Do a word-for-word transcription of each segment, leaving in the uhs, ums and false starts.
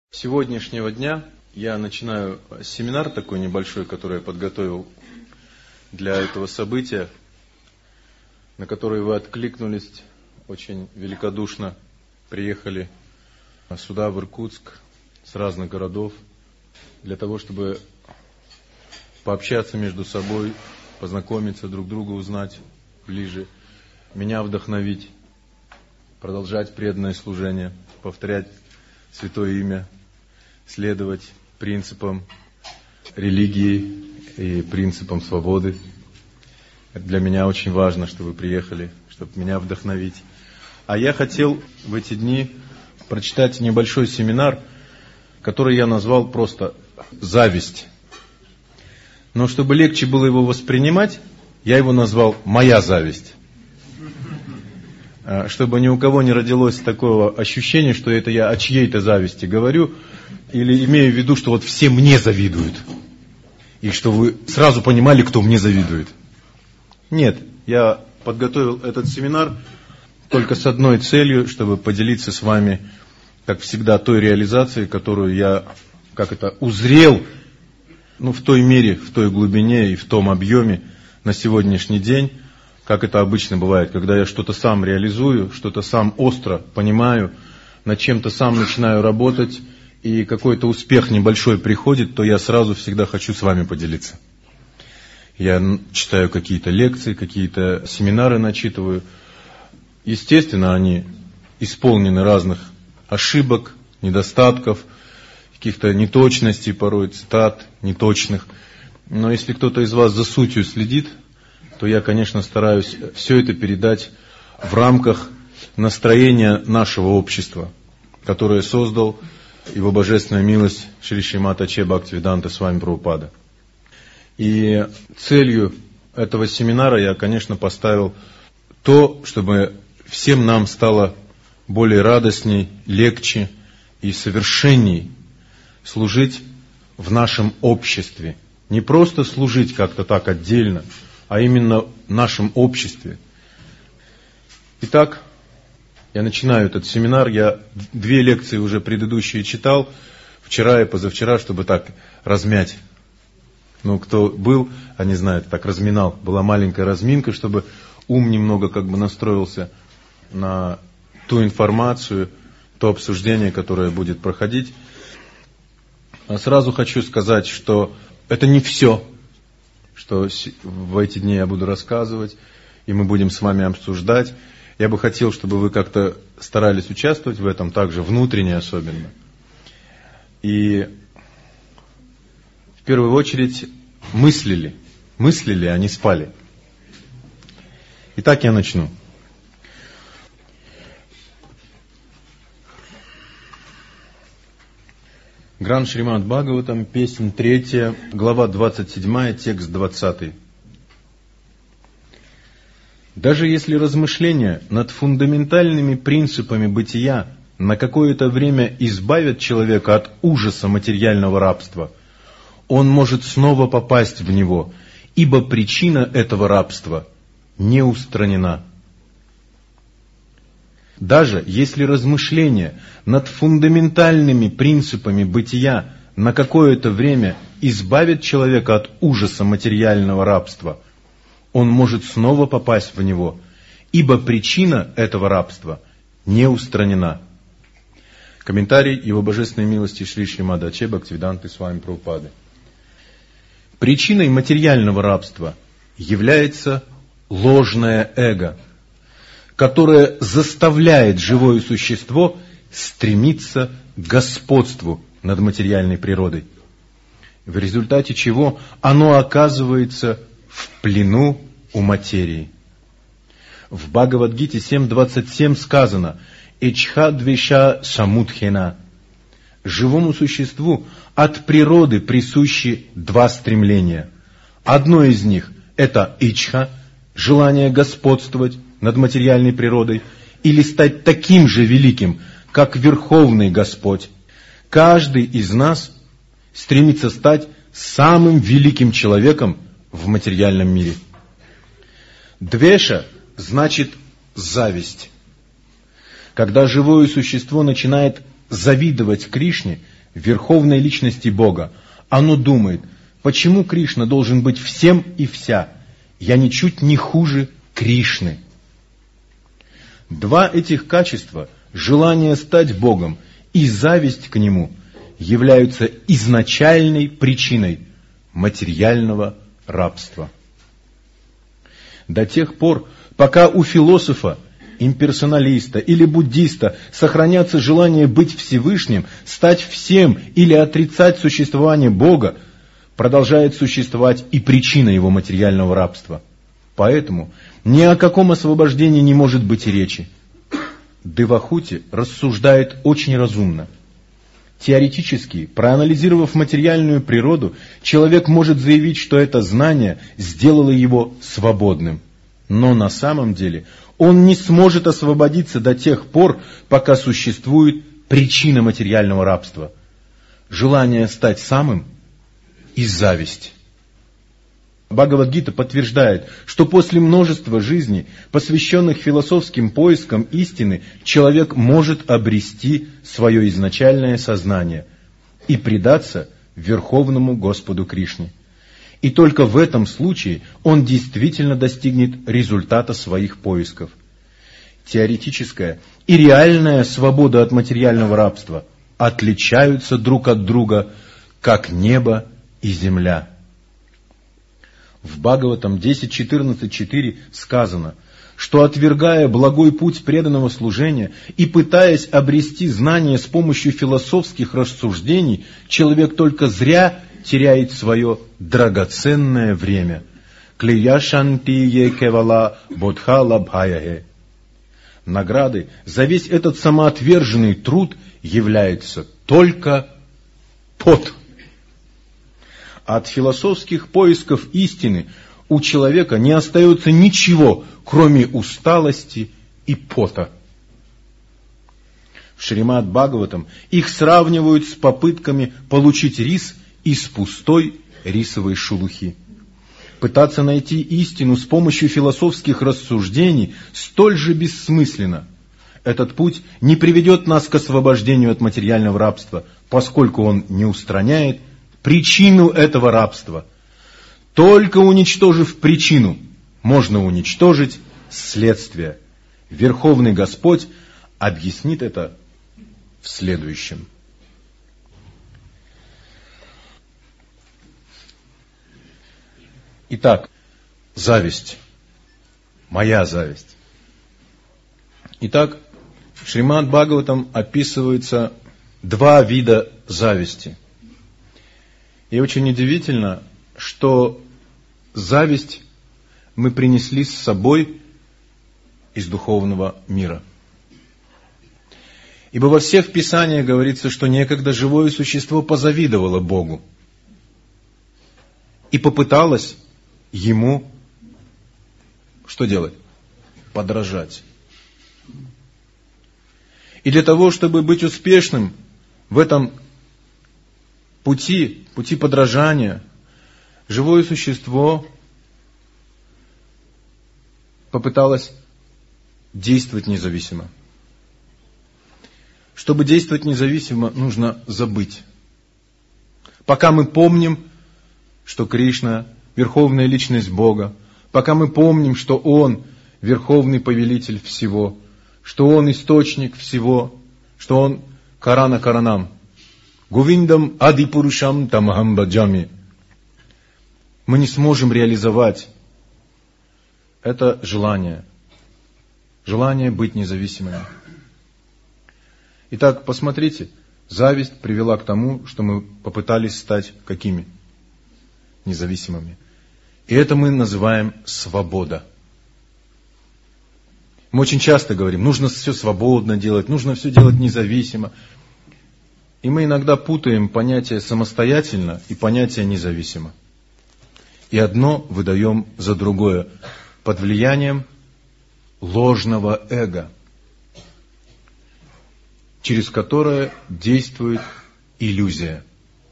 Сегодняшнего дня я начинаю семинар такой небольшой, который я подготовил для этого события, на который вы откликнулись очень великодушно, приехали сюда, в Иркутск, с разных городов, для того, чтобы пообщаться между собой, познакомиться, друг друга узнать ближе, меня вдохновить, продолжать преданное служение, повторять святое имя, следовать принципам религии и принципам свободы. Это для меня очень важно, что вы приехали, чтобы меня вдохновить. А я хотел в эти дни прочитать небольшой семинар, который я назвал просто «Зависть». Но чтобы легче было его воспринимать, я его назвал «Моя зависть». Чтобы ни у кого не родилось такого ощущения, что это я о чьей-то зависти говорю, или имею в виду, что вот все мне завидуют. И что вы сразу понимали, кто мне завидует. Нет, я подготовил этот семинар только с одной целью, чтобы поделиться с вами, как всегда, той реализацией, которую я, как это, узрел, ну, в той мере, в той глубине и в том объеме на сегодняшний день, как это обычно бывает, когда я что-то сам реализую, что-то сам остро понимаю, над чем-то сам начинаю работать, и какой-то успех небольшой приходит, то я сразу всегда хочу с вами поделиться. Я читаю какие-то лекции, какие-то семинары начитываю. Естественно, они исполнены разных ошибок, недостатков, каких-то неточностей порой, цитат неточных. Но если кто-то из вас за сутью следит, то я, конечно, стараюсь все это передать в рамках настроения нашего общества, которое создал Его Божественная милость Шри Шримад Аче Бхактивиданта Свами Прабхупада. И целью этого семинара я, конечно, поставил то, чтобы всем нам стало более радостней, легче и совершенней служить в нашем обществе. Не просто служить как-то так отдельно, а именно в нашем обществе. Итак, я начинаю этот семинар. Я две лекции уже предыдущие читал, вчера и позавчера, чтобы так размять. Ну, кто был, они знают, так разминал. Была маленькая разминка, чтобы ум немного как бы настроился на ту информацию, то обсуждение, которое будет проходить. А сразу хочу сказать, что это не все, что в эти дни я буду рассказывать, и мы будем с вами обсуждать. Я бы хотел, чтобы вы как-то старались участвовать в этом, также внутренне особенно. И в первую очередь мыслили, мыслили, а не спали. Итак, я начну. Гран Шримад Бхагаватам, песнь третья, глава двадцать седьмая, текст двадцатый. Даже если размышления над фундаментальными принципами бытия на какое-то время избавят человека от ужаса материального рабства, он может снова попасть в него, ибо причина этого рабства не устранена. Даже если размышления над фундаментальными принципами бытия на какое-то время избавят человека от ужаса материального рабства, он может снова попасть в него, ибо причина этого рабства не устранена. Комментарий Его Божественной милости Шри Шримад Аче Бхактивиданты Свами Прабхупады. Причиной материального рабства является ложное эго, которое заставляет живое существо стремиться к господству над материальной природой, в результате чего оно оказывается в плену у материи. В Бхагавад-гите семь двадцать семь сказано «Ичха двиша самудхена». Живому существу от природы присущи два стремления. Одно из них – это ичха, желание господствовать над материальной природой или стать таким же великим, как Верховный Господь. Каждый из нас стремится стать самым великим человеком в материальном мире. Двеша значит зависть. Когда живое существо начинает завидовать Кришне, верховной личности Бога, оно думает: почему Кришна должен быть всем и вся? Я ничуть не хуже Кришны. Два этих качества, желание стать Богом и зависть к Нему, являются изначальной причиной материального рабства. До тех пор, пока у философа, имперсоналиста или буддиста сохранятся желание быть Всевышним, стать всем или отрицать существование Бога, продолжает существовать и причина его материального рабства. Поэтому ни о каком освобождении не может быть и речи. Девахути рассуждает очень разумно. Теоретически, проанализировав материальную природу, человек может заявить, что это знание сделало его свободным. Но на самом деле он не сможет освободиться до тех пор, пока существует причина материального рабства. Желание стать самым и зависть. Бхагавад-гита подтверждает, что после множества жизней, посвященных философским поискам истины, человек может обрести свое изначальное сознание и предаться Верховному Господу Кришне. И только в этом случае он действительно достигнет результата своих поисков. Теоретическая и реальная свобода от материального рабства отличаются друг от друга, как небо и земля. В Бхагаватам десять четырнадцать четыре сказано, что, отвергая благой путь преданного служения и пытаясь обрести знания с помощью философских рассуждений, человек только зря теряет свое драгоценное время. Клияшантие кевала бодха лабхаяхе. Наградой за весь этот самоотверженный труд является только пот. От философских поисков истины у человека не остается ничего, кроме усталости и пота. В Шримад Бхагаватам их сравнивают с попытками получить рис из пустой рисовой шелухи. Пытаться найти истину с помощью философских рассуждений столь же бессмысленно. Этот путь не приведет нас к освобождению от материального рабства, поскольку он не устраняет причину этого рабства. Только уничтожив причину, можно уничтожить следствие. Верховный Господь объяснит это в следующем. Итак, зависть. Моя зависть. Итак, в Шримад Бхагаватам описываются два вида зависти. И очень удивительно, что зависть мы принесли с собой из духовного мира. Ибо во всех Писаниях говорится, что некогда живое существо позавидовало Богу и попыталось Ему что делать? Подражать. И для того, чтобы быть успешным в этом пути, пути подражания, живое существо попыталось действовать независимо. Чтобы действовать независимо, нужно забыть. Пока мы помним, что Кришна — Верховная Личность Бога, пока мы помним, что Он — Верховный Повелитель всего, что Он — Источник всего, что Он — Карана Каранам, Гувиндам Адипурушам Тамахам Баджами, мы не сможем реализовать это желание, желание быть независимыми. Итак, посмотрите, зависть привела к тому, что мы попытались стать какими? Независимыми. И это мы называем свобода. Мы очень часто говорим, нужно все свободно делать, нужно все делать независимо. И мы иногда путаем понятие самостоятельно и понятие независимо. И одно выдаем за другое под влиянием ложного эго, через которое действует иллюзия.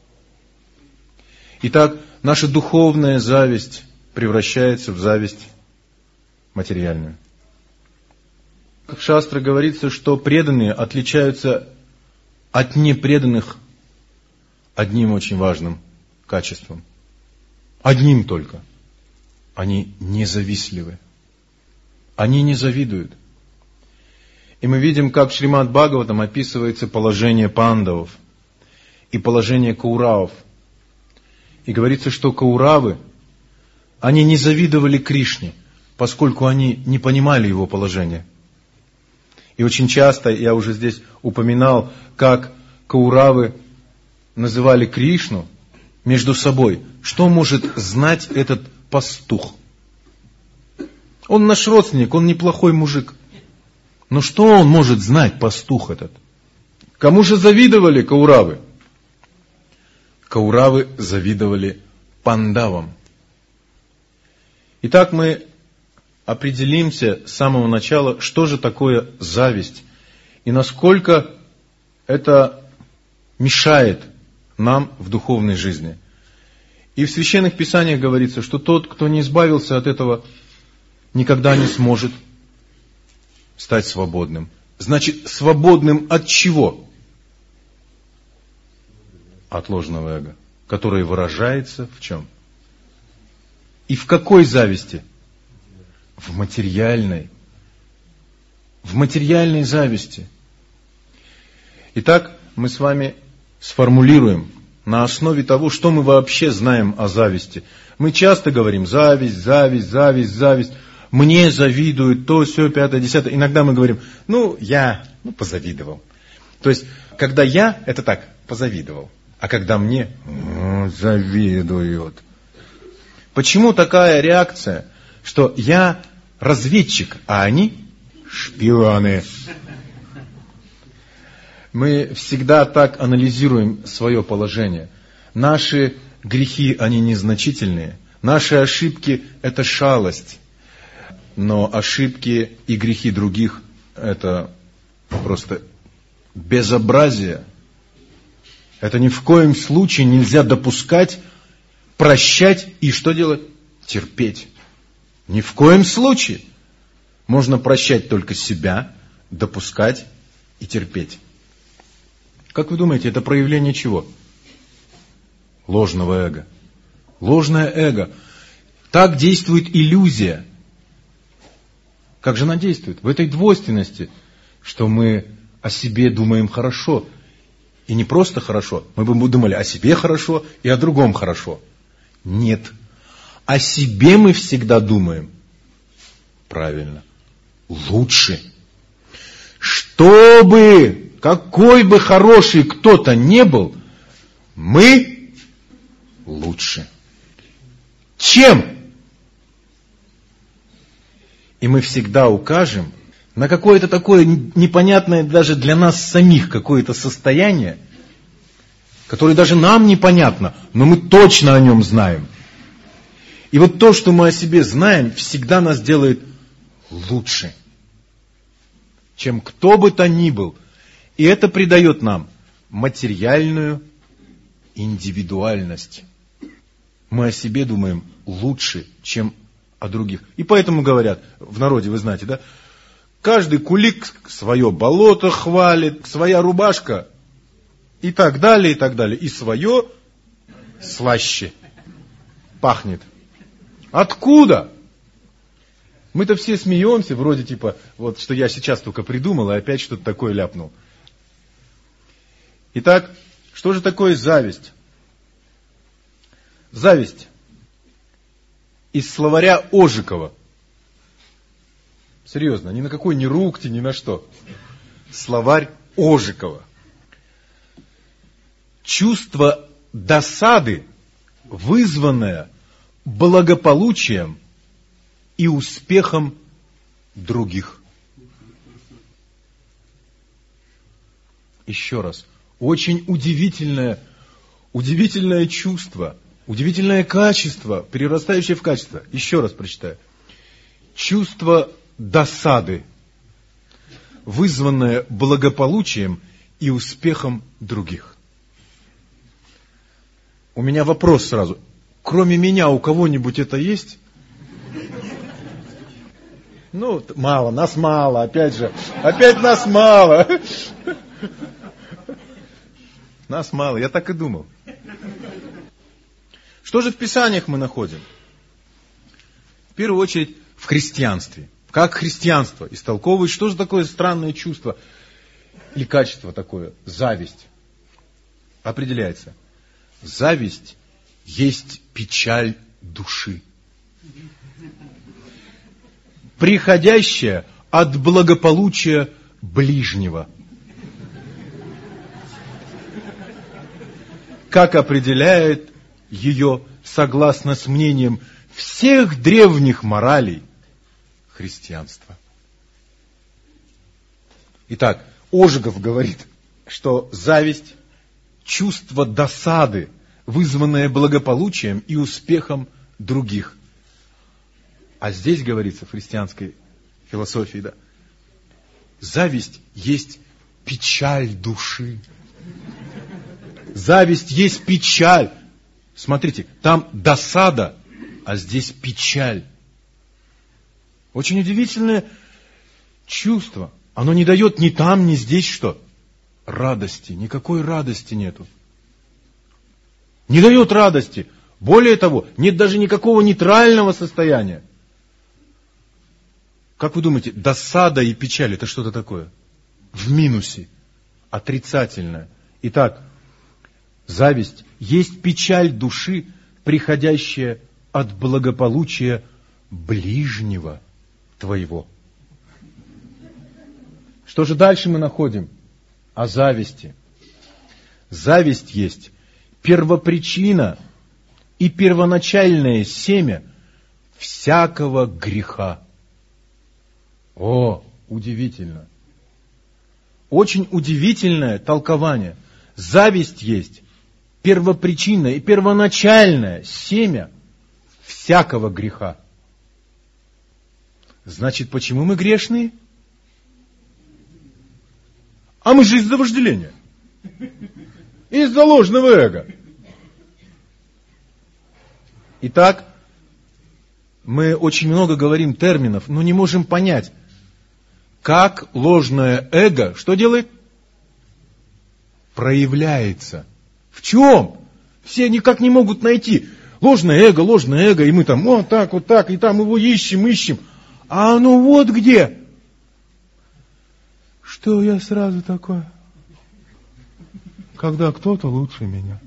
Итак, наша духовная зависть превращается в зависть материальную. В Шастре говорится, что преданные отличаются от непреданных одним очень важным качеством. Одним только. Они независтливы. Они не завидуют. И мы видим, как в Шримад Бхагаватам описывается положение пандавов и положение кауравов. И говорится, что кауравы, они не завидовали Кришне, поскольку они не понимали его положение. И очень часто, я уже здесь упоминал, как кауравы называли Кришну между собой. Что может знать этот пастух? Он наш родственник, он неплохой мужик. Но что он может знать, пастух этот? Кому же завидовали кауравы? Кауравы завидовали пандавам. Итак, мы определимся с самого начала, что же такое зависть и насколько это мешает нам в духовной жизни. И в священных писаниях говорится, что тот, кто не избавился от этого, никогда не сможет стать свободным. Значит, свободным от чего? От ложного эго, которое выражается в чем? И в какой зависти? В материальной. В материальной зависти. Итак, мы с вами сформулируем на основе того, что мы вообще знаем о зависти. Мы часто говорим зависть, зависть, зависть, зависть. Мне завидуют, то, сё, пятое, десятое. Иногда мы говорим, ну, я, ну, позавидовал. То есть, когда я, это так, позавидовал. А когда мне, о, завидуют. Почему такая реакция, что я разведчик, а они шпионы? Мы всегда так анализируем свое положение. Наши грехи, они незначительные. Наши ошибки – это шалость. Но ошибки и грехи других – это просто безобразие. Это ни в коем случае нельзя допускать, прощать и что делать? Терпеть. Ни в коем случае. Можно прощать только себя, допускать и терпеть. Как вы думаете, это проявление чего? Ложного эго. Ложное эго. Так действует иллюзия. Как же она действует? В этой двойственности, что мы о себе думаем хорошо. И не просто хорошо. Мы бы думали о себе хорошо и о другом хорошо. Нет. О себе мы всегда думаем. Правильно. Лучше. Чтобы, какой бы хороший кто-то не был, мы лучше. Чем? И мы всегда укажем на какое-то такое непонятное даже для нас самих какое-то состояние, которое даже нам непонятно, но мы точно о нем знаем. И вот то, что мы о себе знаем, всегда нас делает лучше, чем кто бы то ни был. И это придает нам материальную индивидуальность. Мы о себе думаем лучше, чем о других. И поэтому говорят, в народе, вы знаете, да, каждый кулик свое болото хвалит, своя рубашка и так далее, и так далее. И свое слаще пахнет. Откуда? Мы-то все смеемся, вроде типа, вот что я сейчас только придумал, и опять что-то такое ляпнул. Итак, что же такое зависть? Зависть. Из словаря Ожикова. Серьезно, ни на какой ни рукти, ни на что. Словарь Ожикова. Чувство досады, вызванное благополучием и успехом других. Еще раз. Очень удивительное, удивительное чувство, удивительное качество, перерастающее в качество. Еще раз прочитаю. Чувство досады, вызванное благополучием и успехом других. У меня вопрос сразу. Кроме меня у кого-нибудь это есть? Ну, мало, нас мало, опять же. Опять нас мало. Нас мало, я так и думал. Что же в Писаниях мы находим? В первую очередь в христианстве. Как христианство истолковывает, что же такое странное чувство или качество такое? Зависть. Определяется. Зависть есть печаль души, приходящая от благополучия ближнего. Как определяет ее, согласно с мнением всех древних моралей, христианства. Итак, Ожегов говорит, что зависть – чувство досады, вызванное благополучием и успехом других. А здесь говорится в христианской философии, да, зависть есть печаль души. Зависть есть печаль. Смотрите, там досада, а здесь печаль. Очень удивительное чувство. Оно не дает ни там, ни здесь что? Радости. Никакой радости нету. Не дает радости. Более того, нет даже никакого нейтрального состояния. Как вы думаете, досада и печаль — это что-то такое? В минусе. Отрицательное. Итак, зависть есть печаль души, приходящая от благополучия ближнего твоего. Что же дальше мы находим о зависти? Зависть есть первопричина и первоначальное семя всякого греха. О, удивительно! Очень удивительное толкование. Зависть есть первопричина и первоначальное семя всякого греха. Значит, почему мы грешные? А мы же из-за вожделения. Из-за ложного эго. Итак, мы очень много говорим терминов, но не можем понять, как ложное эго, что делает? Проявляется. В чем? Все никак не могут найти. Ложное эго, ложное эго, и мы там вот так, вот так, и там его ищем, ищем. А оно вот где. Что я сразу такой? Когда кто-то лучше меня.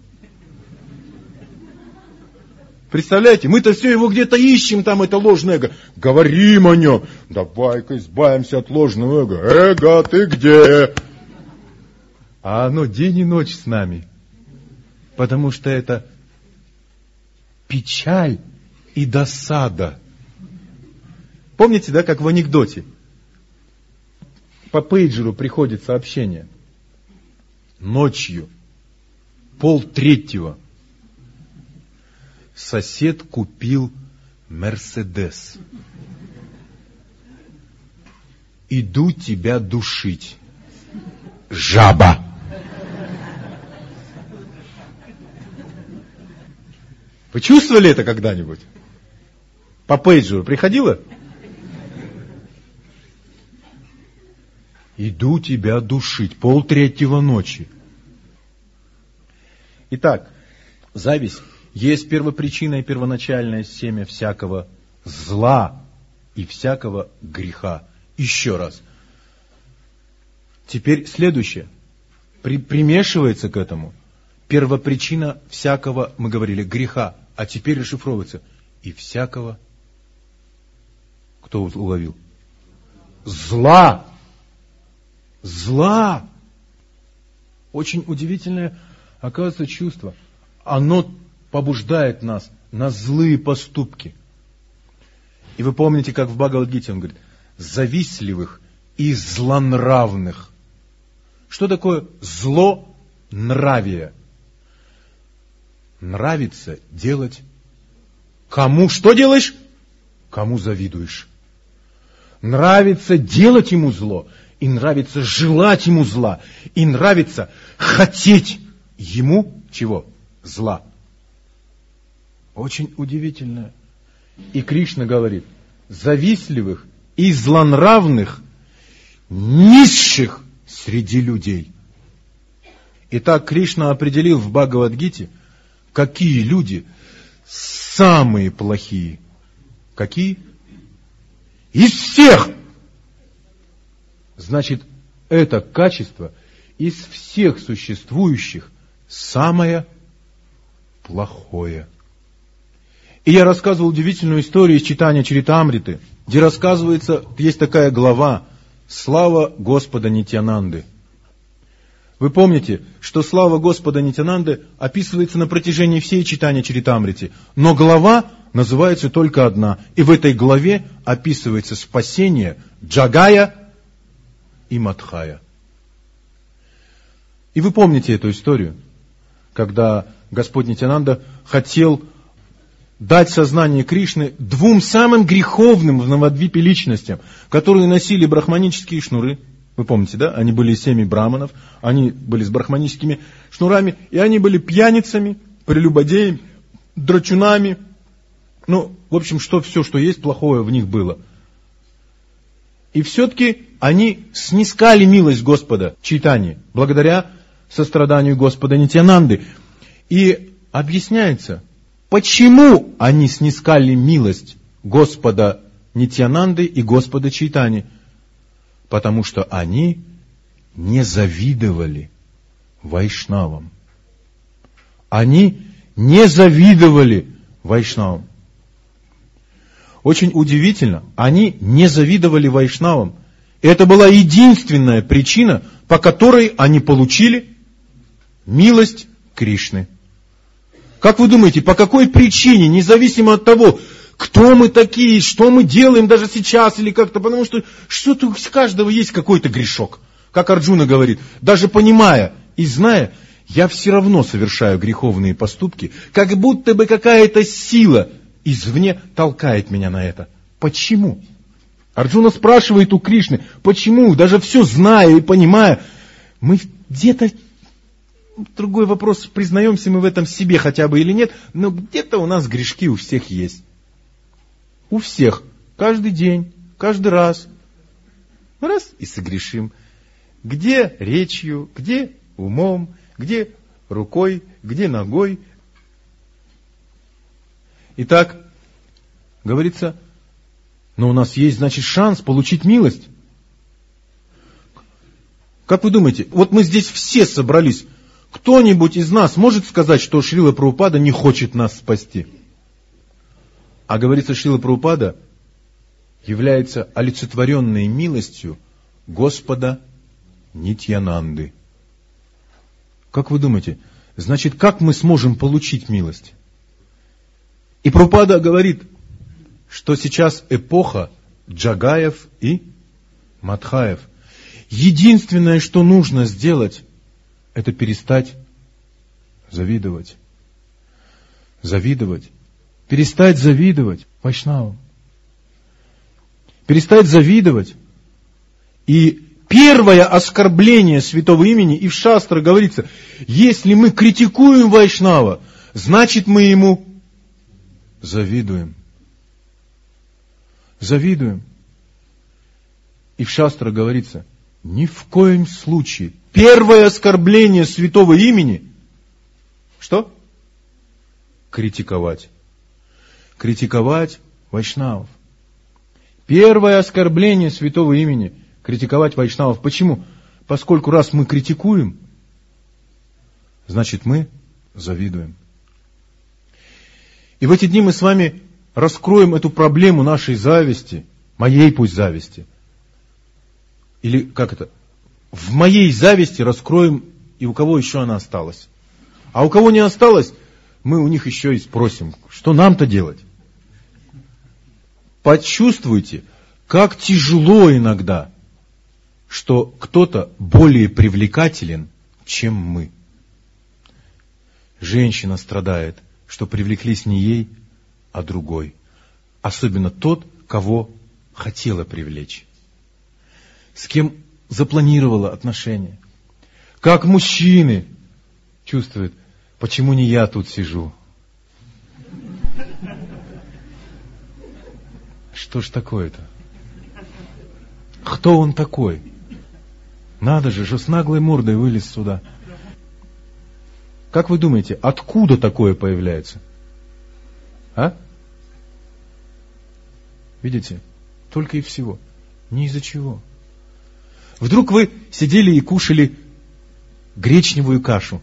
Представляете, мы-то все его где-то ищем, там это ложное эго. Говорим о нем. Давай-ка избавимся от ложного эго. Эго, ты где? А оно день и ночь с нами. Потому что это печаль и досада. Помните, да, как в анекдоте? По пейджеру приходит сообщение. Ночью, полтретьего, сосед купил Мерседес. Иду тебя душить. Жаба. Вы чувствовали это когда-нибудь? По пейджеру приходило? Иду тебя душить. Полтретьего ночи. Итак, зависть есть первопричина и первоначальное семя всякого зла и всякого греха. Еще раз. Теперь следующее. При, примешивается к этому первопричина всякого, мы говорили, греха. А теперь расшифровывается и всякого, кто уловил? Зла. Зла. Очень удивительное, оказывается, чувство. Оно побуждает нас на злые поступки. И вы помните, как в Бхагавад-гите он говорит, завистливых и злонравных. Что такое злонравие? Нравится делать кому? Что делаешь? Кому завидуешь. Нравится делать ему зло. И нравится желать ему зла. И нравится хотеть ему чего? Зла. Очень удивительно. И Кришна говорит, завистливых и злонравных, низших среди людей. Итак, Кришна определил в Бхагавад-гите какие люди самые плохие. Какие? Из всех! Значит, это качество из всех существующих самое плохое. И я рассказывал удивительную историю из читания Чаритамриты, где рассказывается, есть такая глава «Слава Господа Нитьянанды». Вы помните, что слава Господа Нитьянанды описывается на протяжении всей читания Чаритамрити, но глава называется только одна, и в этой главе описывается спасение Джагая и Мадхая. И вы помните эту историю, когда Господь Нитьянанда хотел дать сознание Кришны двум самым греховным в Навадвипе личностям, которые носили брахманические шнуры. Вы помните, да? Они были из семьи браманов, они были с брахманическими шнурами, и они были пьяницами, прелюбодеями, драчунами. Ну, в общем, что все, что есть, плохое в них было. И все-таки они снискали милость Господа Чайтаньи, благодаря состраданию Господа Нитьянанды. И объясняется, почему они снискали милость Господа Нитьянанды и Господа Чайтаньи. Потому что они не завидовали вайшнавам. Они не завидовали вайшнавам. Очень удивительно, они не завидовали вайшнавам. И это была единственная причина, по которой они получили милость Кришны. Как вы думаете, по какой причине, независимо от того, кто мы такие, что мы делаем даже сейчас или как-то, потому что что-то у каждого есть какой-то грешок. Как Арджуна говорит, даже понимая и зная, я все равно совершаю греховные поступки, как будто бы какая-то сила извне толкает меня на это. Почему? Арджуна спрашивает у Кришны, почему, даже все зная и понимая, мы где-то, другой вопрос, признаемся мы в этом себе хотя бы или нет, но где-то у нас грешки у всех есть. У всех. Каждый день, каждый раз. Раз и согрешим. Где речью, где умом, где рукой, где ногой. Итак, говорится, но у нас есть, значит, шанс получить милость. Как вы думаете, вот мы здесь все собрались. Кто-нибудь из нас может сказать, что Шрила Прабхупада не хочет нас спасти? А говорится, Шрила Прабхупада является олицетворенной милостью Господа Нитьянанды. Как вы думаете, значит, как мы сможем получить милость? И Прабхупада говорит, что сейчас эпоха Джагаев и Мадхаев. Единственное, что нужно сделать, это перестать завидовать. Завидовать. Перестать завидовать вайшнавам. Перестать завидовать. И первое оскорбление святого имени, и в шастрах говорится, если мы критикуем вайшнава, значит мы ему завидуем. Завидуем. И в шастрах говорится, ни в коем случае. Первое оскорбление святого имени, что? Критиковать. Критиковать вайшнавов. Первое оскорбление святого имени – критиковать вайшнавов. Почему? Поскольку раз мы критикуем, значит мы завидуем. И в эти дни мы с вами раскроем эту проблему нашей зависти, моей пусть зависти. Или как это? В моей зависти раскроем, и у кого еще она осталась. А у кого не осталось, мы у них еще и спросим, что нам-то делать? Почувствуйте, как тяжело иногда, что кто-то более привлекателен, чем мы. Женщина страдает, что привлеклись не ей, а другой. Особенно тот, кого хотела привлечь. С кем запланировала отношения. Как мужчины чувствуют, почему не я тут сижу? Что ж такое-то? Кто он такой? Надо же, что с наглой мордой вылез сюда. Как вы думаете, откуда такое появляется? А? Видите? Только и всего. Не из-за чего. Вдруг вы сидели и кушали гречневую кашу.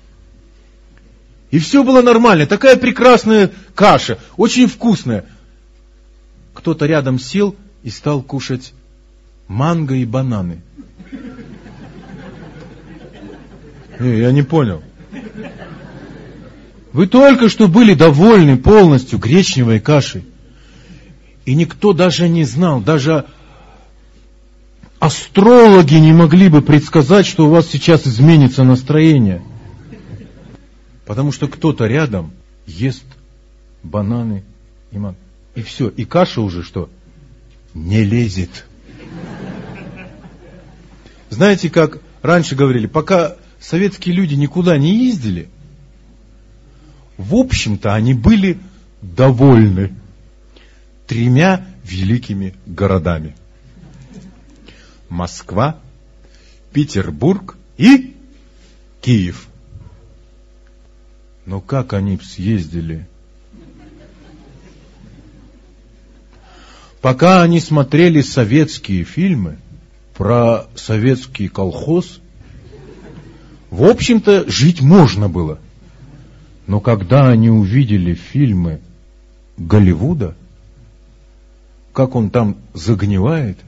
И все было нормально. Такая прекрасная каша. Очень вкусная. Кто-то рядом сел и стал кушать манго и бананы. Не, я не понял. Вы только что были довольны полностью гречневой кашей. И никто даже не знал, даже астрологи не могли бы предсказать, что у вас сейчас изменится настроение. Потому что кто-то рядом ест бананы и манго. И все, и каша уже что? Не лезет. Знаете, как раньше говорили, пока советские люди никуда не ездили, в общем-то они были довольны тремя великими городами. Москва, Петербург и Киев. Но как они съездили? Пока они смотрели советские фильмы про советский колхоз, в общем-то, жить можно было. Но когда они увидели фильмы Голливуда, как он там загнивает,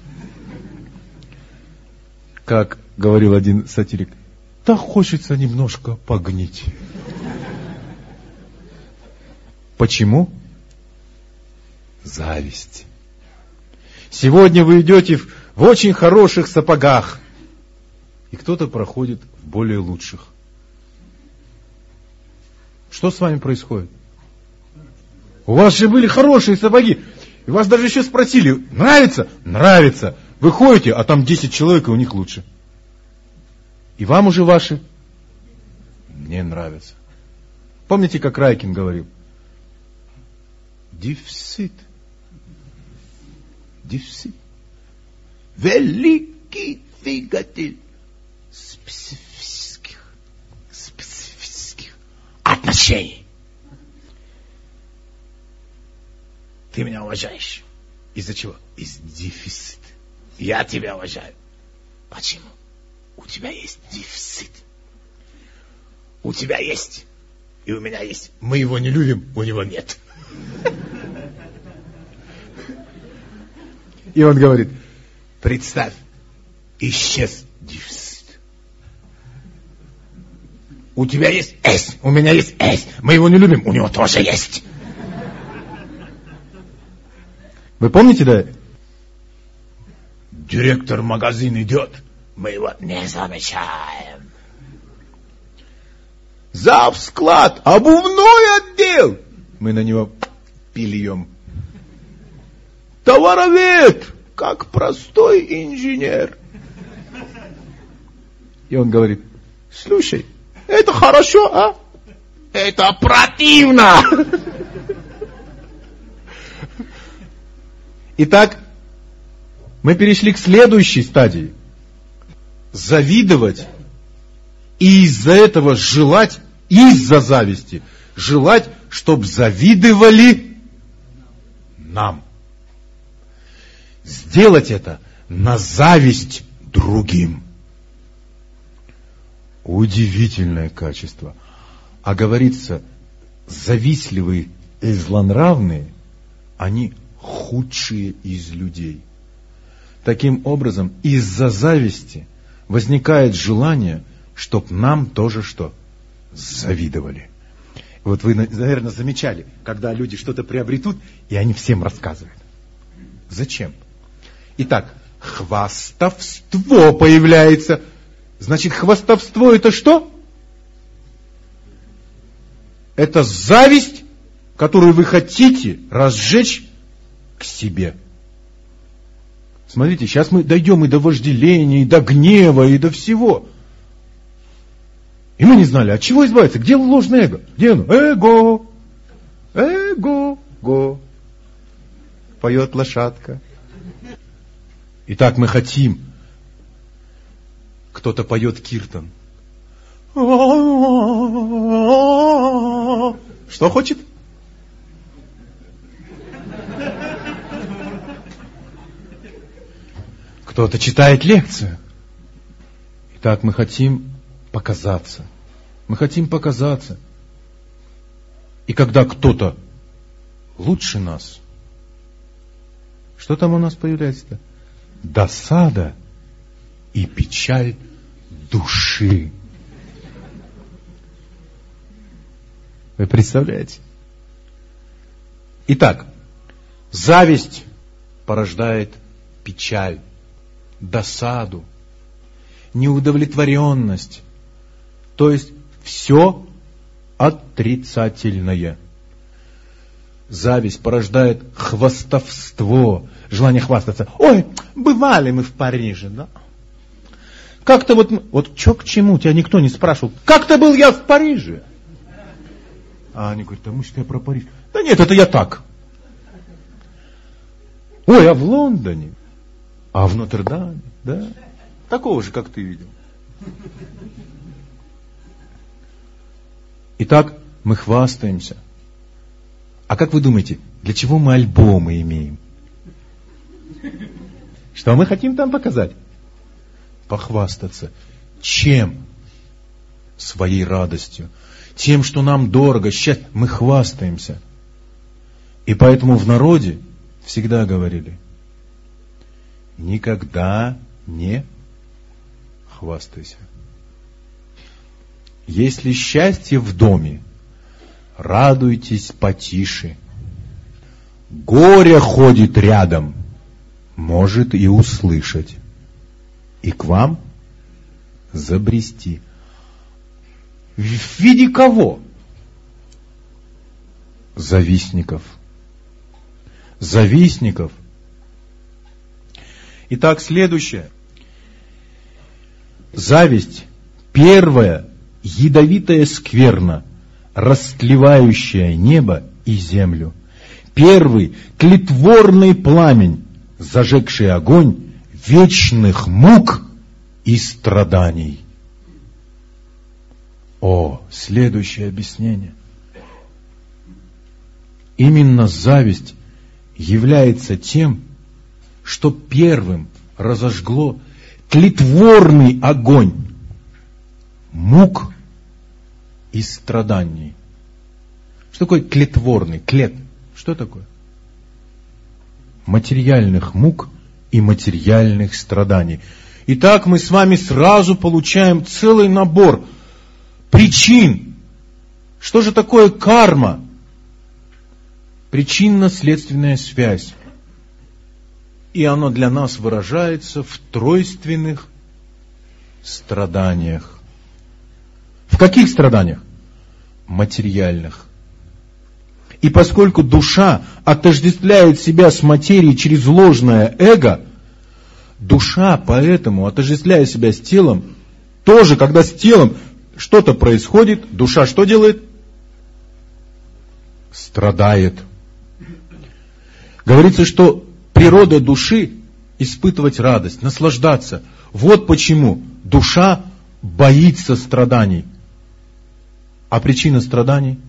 как говорил один сатирик, так хочется немножко погнить. Почему? Зависть. Сегодня вы идете в, в очень хороших сапогах, и кто-то проходит в более лучших. Что с вами происходит? У вас же были хорошие сапоги, и вас даже еще спросили, нравится? Нравится. Вы ходите, а там десять человек, и у них лучше. И вам уже ваши не нравятся. Помните, как Райкин говорил? Дефицит. Дефицит. Великий двигатель специфических, специфических отношений. Ты меня уважаешь. Из-за чего? Из дефицита. Я тебя уважаю. Почему? У тебя есть дефицит. У тебя есть. И у меня есть. Мы его не любим, у него нет. И он говорит, представь, исчез дефицит. У тебя есть S, у меня есть S. Мы его не любим, у него тоже есть. Вы помните, да? Директор магазина идет, мы его не замечаем. Завсклад, обувной отдел. Мы на него пильем. Товаровед, как простой инженер. И он говорит, слушай, это хорошо, а? Это противно. Итак, мы перешли к следующей стадии. Завидовать и из-за этого желать, из-за зависти, желать, чтобы завидовали нам. Сделать это на зависть другим. Удивительное качество. А говорится, завистливые и злонравные, они худшие из людей. Таким образом, из-за зависти возникает желание, чтоб нам тоже что? Завидовали. Вот вы, наверное, замечали, когда люди что-то приобретут, и они всем рассказывают. Зачем? Итак, хвастовство появляется. Значит, хвастовство это что? Это зависть, которую вы хотите разжечь к себе. Смотрите, сейчас мы дойдем и до вожделения, и до гнева, и до всего. И мы не знали, от чего избавиться? Где ложное эго? Где оно? Эго! Эго! Го! Поет лошадка. Итак, мы хотим. Кто-то поет киртан. Что хочет? Кто-то читает лекцию. Итак, мы хотим показаться. Мы хотим показаться. И когда кто-то лучше нас, что там у нас появляется-то? Досада и печаль души. Вы представляете? Итак, зависть порождает печаль, досаду, неудовлетворенность. То есть все отрицательное. Зависть порождает хвастовство, желание хвастаться. Ой, бывали мы в Париже, да? Как-то вот, вот что к чему, тебя никто не спрашивал. Как-то был я в Париже. А они говорят, да мы что я про Париж. Да нет, это я так. Ой, а в Лондоне? А в Нотр-Даме? Да? Такого же, как ты видел. Итак, мы хвастаемся. А как вы думаете, для чего мы альбомы имеем? Что мы хотим там показать? Похвастаться. Чем? Своей радостью. Тем, что нам дорого, счастье. Мы хвастаемся. И поэтому в народе всегда говорили: никогда не хвастайся. Если счастье в доме, радуйтесь потише. Горе ходит рядом, может и услышать, и к вам забрести. В виде кого? Завистников. Завистников. Итак, следующее. Зависть – первая ядовитая скверна, растлевающая небо и землю. Первый тлетворный пламень, зажегший огонь вечных мук и страданий. О, следующее объяснение. Именно зависть является тем, что первым разожгло тлетворный огонь мук и страданий. Что такое тлетворный? Тлет. Что такое? Материальных мук и материальных страданий. Итак, мы с вами сразу получаем целый набор причин. Что же такое карма? Причинно-следственная связь. И оно для нас выражается в тройственных страданиях. В каких страданиях? Материальных. И поскольку душа отождествляет себя с материей через ложное эго, душа поэтому, отождествляя себя с телом, тоже, когда с телом что-то происходит, душа что делает? Страдает. Говорится, что природа души испытывать радость, наслаждаться. Вот почему душа боится страданий. А причина страданий?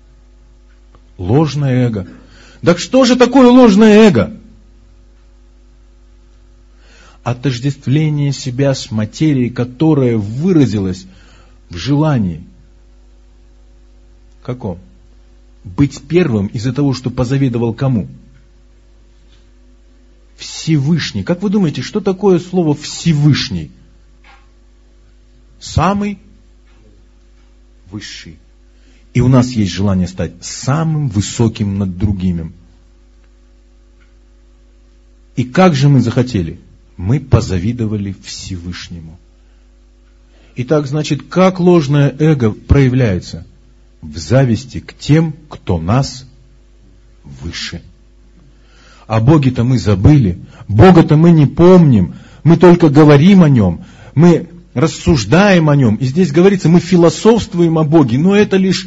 Ложное эго. Так что же такое ложное эго? Отождествление себя с материей, которая выразилась в желании. Каком? Быть первым из-за того, что позавидовал кому? Всевышний. Как вы думаете, что такое слово Всевышний? Самый высший. И у нас есть желание стать самым высоким над другими. И как же мы захотели? Мы позавидовали Всевышнему. Итак, значит, как ложное эго проявляется? В зависти к тем, кто нас выше. О Боге-то мы забыли, Бога-то мы не помним, мы только говорим о Нем, мы рассуждаем о Нем. И здесь говорится, мы философствуем о Боге, но это лишь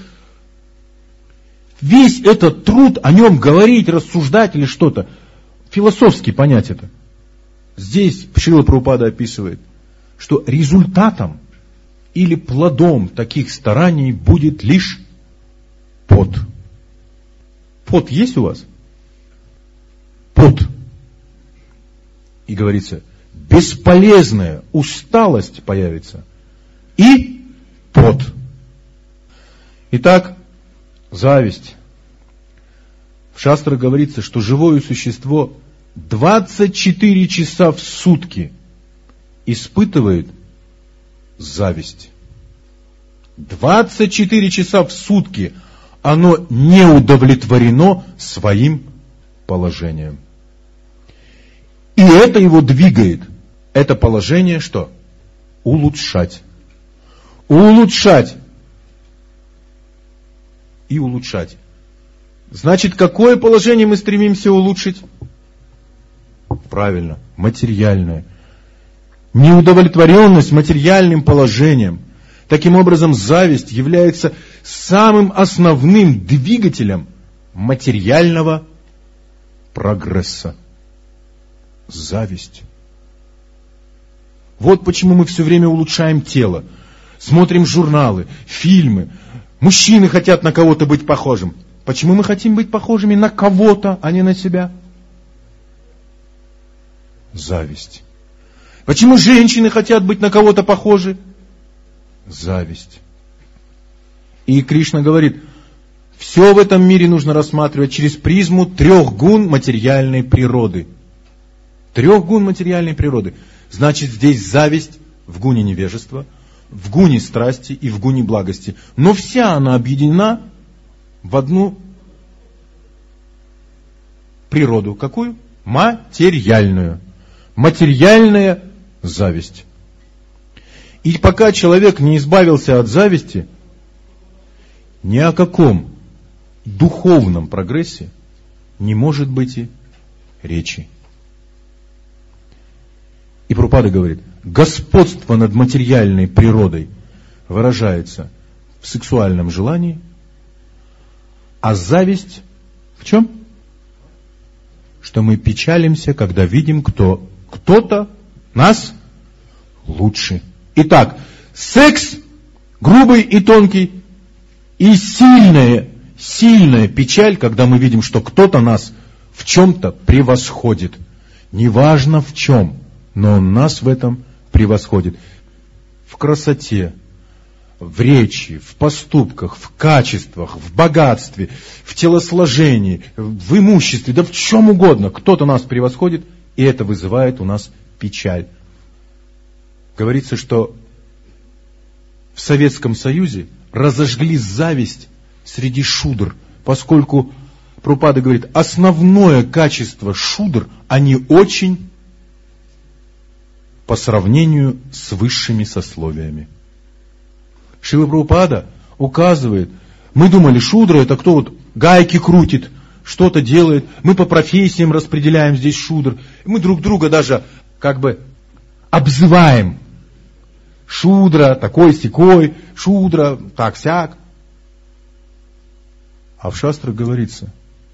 весь этот труд о Нем говорить, рассуждать или что-то. Философски понять это. Здесь Шрила Прабхупада описывает, что результатом или плодом таких стараний будет лишь пот. Пот есть у вас? Пот. И говорится, бесполезная усталость появится и пот. Итак, зависть. В шастрах говорится, что живое существо двадцать четыре часа в сутки испытывает зависть. двадцать четыре часа в сутки оно не удовлетворено своим положением. И это его двигает. Это положение что? Улучшать. Улучшать. И улучшать. Значит, какое положение мы стремимся улучшить? Правильно, материальное. Неудовлетворенность материальным положением. Таким образом, зависть является самым основным двигателем материального прогресса. Зависть. Вот почему мы все время улучшаем тело, смотрим журналы, фильмы. Мужчины хотят на кого-то быть похожим. Почему мы хотим быть похожими на кого-то, а не на себя? Зависть. Почему женщины хотят быть на кого-то похожи? Зависть. И Кришна говорит, все в этом мире нужно рассматривать через призму трех гун материальной природы. Трех гун материальной природы. Значит, здесь зависть в гуне невежества, в гуне страсти и в гуне благости. Но вся она объединена в одну природу. Какую? Материальную. Материальная зависть. И пока человек не избавился от зависти, ни о каком духовном прогрессе не может быть и речи. И Прабхупада говорит, господство над материальной природой выражается в сексуальном желании, а зависть в чем? Что мы печалимся, когда видим, кто кто-то нас лучше. Итак, секс грубый и тонкий, и сильная, сильная печаль, когда мы видим, что кто-то нас в чем-то превосходит. Неважно в чем, но он нас в этом превосходит. В красоте, в речи, в поступках, в качествах, в богатстве, в телосложении, в имуществе, да в чем угодно. Кто-то нас превосходит, и это вызывает у нас печаль. Говорится, что в Советском Союзе разожгли зависть среди шудр, поскольку Прабхупада говорит, основное качество шудр, они очень по сравнению с высшими сословиями. Шрила Прабхупада указывает, мы думали, шудра это кто вот гайки крутит, что-то делает, мы по профессиям распределяем здесь шудр, мы друг друга даже как бы обзываем. Шудра, такой-сякой, шудра, так-сяк. А в шастрах говорится,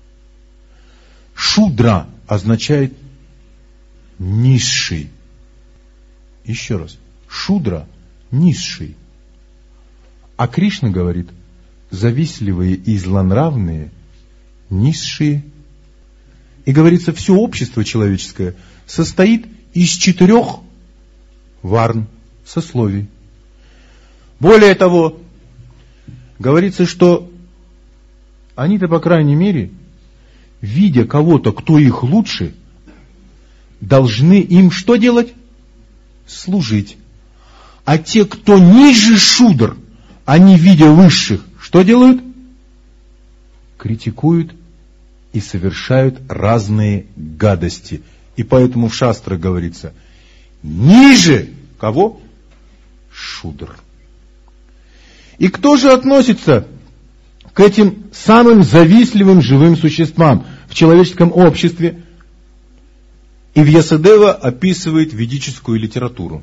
шудра означает низший. Еще раз, шудра низший. А Кришна говорит, завистливые и злонравные низшие. И говорится, все общество человеческое состоит из четырех варн, сословий. Более того, говорится, что они-то, по крайней мере, видя кого-то, кто их лучше, должны им что делать? Служить. А те, кто ниже шудр, они, видя высших, что делают? Критикуют и совершают разные гадости. И поэтому в шастрах говорится, ниже кого? Шудр. И кто же относится к этим самым завистливым живым существам в человеческом обществе? И Вьясадева описывает ведическую литературу.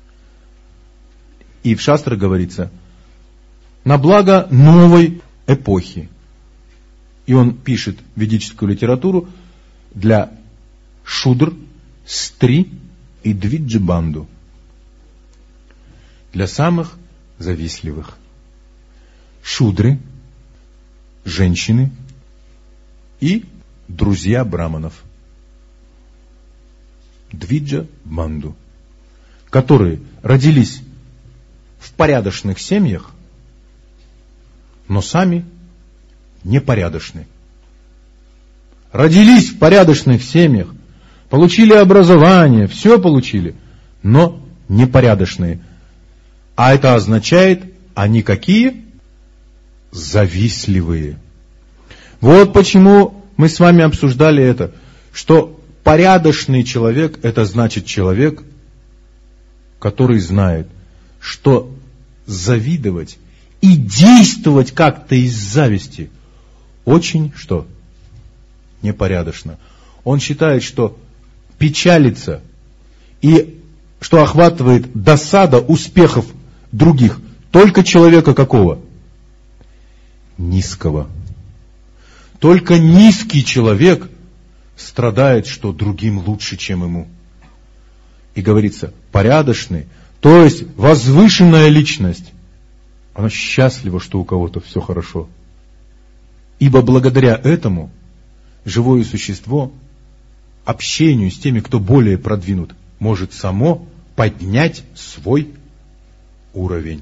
И в шастрах говорится, на благо новой эпохи. И он пишет ведическую литературу для шудр, стри и двиджибанду. Для самых завистливых. Шудры, женщины и друзья браманов. Двиджа банду, которые родились в порядочных семьях, но сами непорядочны. Родились в порядочных семьях, получили образование, все получили, но непорядочные. А это означает, они какие? Завистливые. Вот почему мы с вами обсуждали это, что порядочный человек, это значит человек, который знает, что завидовать и действовать как-то из зависти очень, что? Непорядочно. Он считает, что печалится и что охватывает досада успехов других только человека какого? Низкого. Только низкий человек страдает, что другим лучше, чем ему. И говорится, порядочный, то есть возвышенная личность, она счастлива, что у кого-то все хорошо. Ибо благодаря этому живое существо общению с теми, кто более продвинут, может само поднять свой уровень.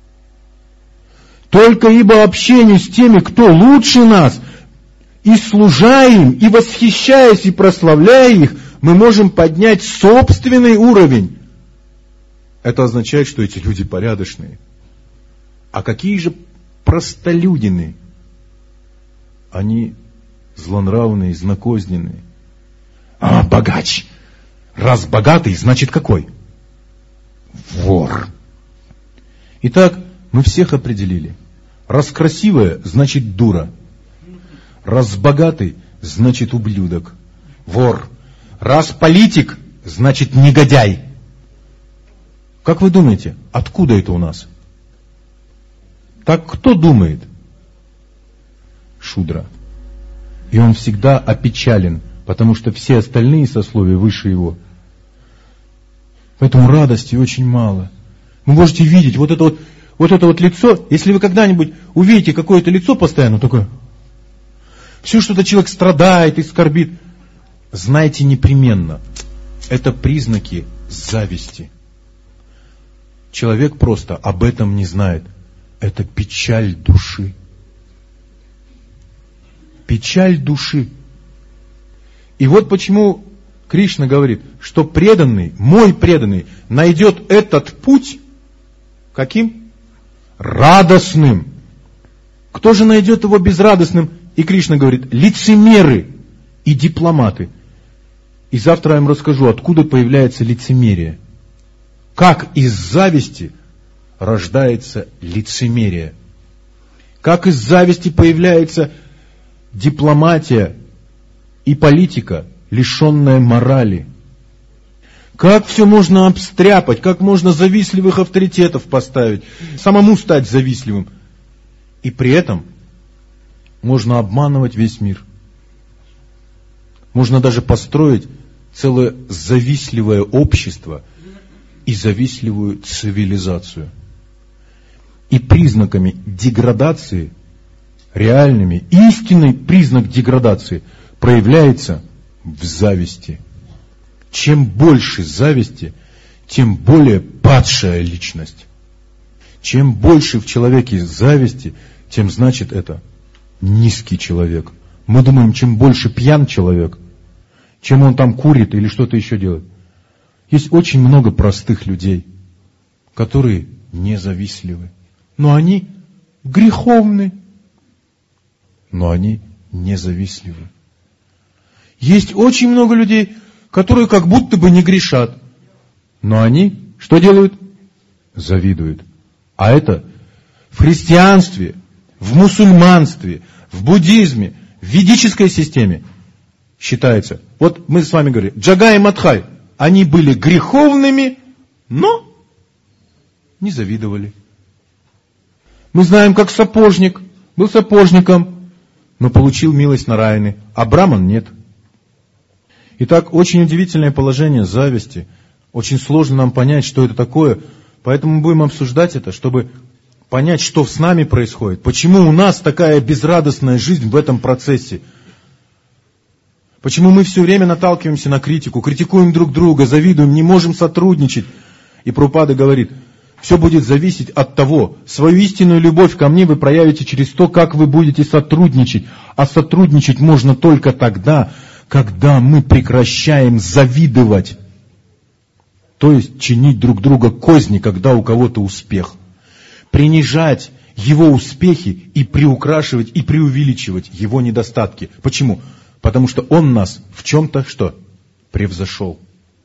Только ибо общение с теми, кто лучше нас, и служа им, и восхищаясь, и прославляя их, мы можем поднять собственный уровень. Это означает, что эти люди порядочные. А какие же простолюдины? Они злонравные, злокозненные. А богач. Раз богатый, значит какой? Вор. Итак, мы всех определили. Раз красивая, значит дура. Раз богатый, значит ублюдок. Вор. Раз политик, значит негодяй. Как вы думаете, откуда это у нас? Так кто думает? Шудра. И он всегда опечален, потому что все остальные сословия выше его. Поэтому радости очень мало. Вы можете видеть вот это вот, вот это вот лицо, если вы когда-нибудь увидите какое-то лицо постоянно, такое, все что-то человек страдает и скорбит, знайте непременно, это признаки зависти. Человек просто об этом не знает. Это печаль души. Печаль души. И вот почему Кришна говорит, что преданный, мой преданный, найдет этот путь каким? Радостным. Кто же найдет его безрадостным? И Кришна говорит, лицемеры и дипломаты. И завтра я вам расскажу, откуда появляется лицемерие. Как из зависти рождается лицемерие. Как из зависти появляется дипломатия и политика, лишенная морали. Как все можно обстряпать, как можно завистливых авторитетов поставить, самому стать завистливым. И при этом можно обманывать весь мир. Можно даже построить целое завистливое общество и завистливую цивилизацию. И признаками деградации, реальными, истинный признак деградации проявляется в зависти. Чем больше зависти, тем более падшая личность. Чем больше в человеке зависти, тем значит это низкий человек. Мы думаем, чем больше пьян человек, чем он там курит или что-то еще делает. Есть очень много простых людей, которые независтливы. Но они греховны. Но они независтливы. Есть очень много людей, которые как будто бы не грешат. Но они что делают? Завидуют. А это в христианстве, в мусульманстве, в буддизме, в ведической системе считается. Вот мы с вами говорим, Джага и Мадхай, они были греховными, но не завидовали. Мы знаем, как сапожник был сапожником, но получил милость Нараяны, а Браман нет. Итак, очень удивительное положение зависти. Очень сложно нам понять, что это такое, Поэтому мы будем обсуждать это, чтобы понять, что с нами происходит. Почему у нас такая безрадостная жизнь в этом процессе. Почему мы все время наталкиваемся на критику, критикуем друг друга, завидуем, не можем сотрудничать. И Прабхупада говорит, все будет зависеть от того, свою истинную любовь ко мне вы проявите через то, как вы будете сотрудничать. А сотрудничать можно только тогда, когда мы прекращаем завидовать. То есть чинить друг друга козни, когда у кого-то успех. Принижать его успехи и приукрашивать, и преувеличивать его недостатки. Почему? Потому что он нас в чем-то что? Превзошел.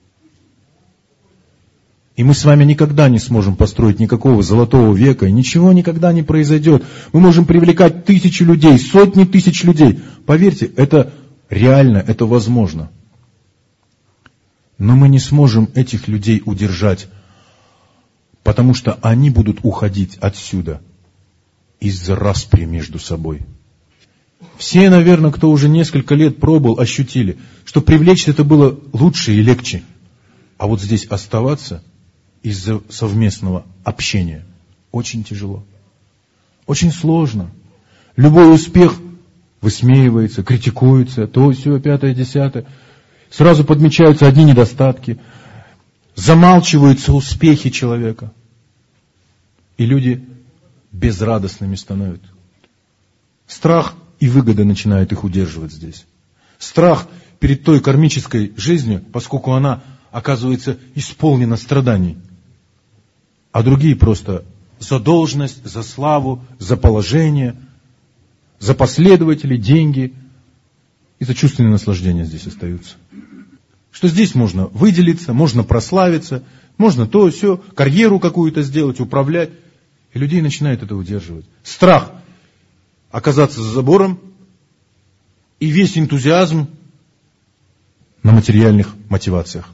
И мы с вами никогда не сможем построить никакого золотого века, и ничего никогда не произойдет. Мы можем привлекать тысячи людей, сотни тысяч людей. Поверьте, это реально, это возможно. Но мы не сможем этих людей удержать, потому что они будут уходить отсюда из-за распри между собой. Все, наверное, кто уже несколько лет пробовал, ощутили, что привлечь это было лучше и легче. А вот здесь оставаться из-за совместного общения очень тяжело. Очень сложно. Любой успех высмеивается, критикуется, то, сё, пятое, десятое. Сразу подмечаются одни недостатки. Замалчиваются успехи человека. И люди безрадостными становятся. Страх и выгода начинают их удерживать здесь. Страх перед той кармической жизнью, поскольку она, оказывается, исполнена страданий. А другие просто за должность, за славу, за положение, за последователей, деньги и за чувственные наслаждения здесь остаются. Что здесь можно выделиться, можно прославиться, можно то, сё, карьеру какую-то сделать, управлять. И людей начинает это удерживать. Страх оказаться за забором и весь энтузиазм на материальных мотивациях.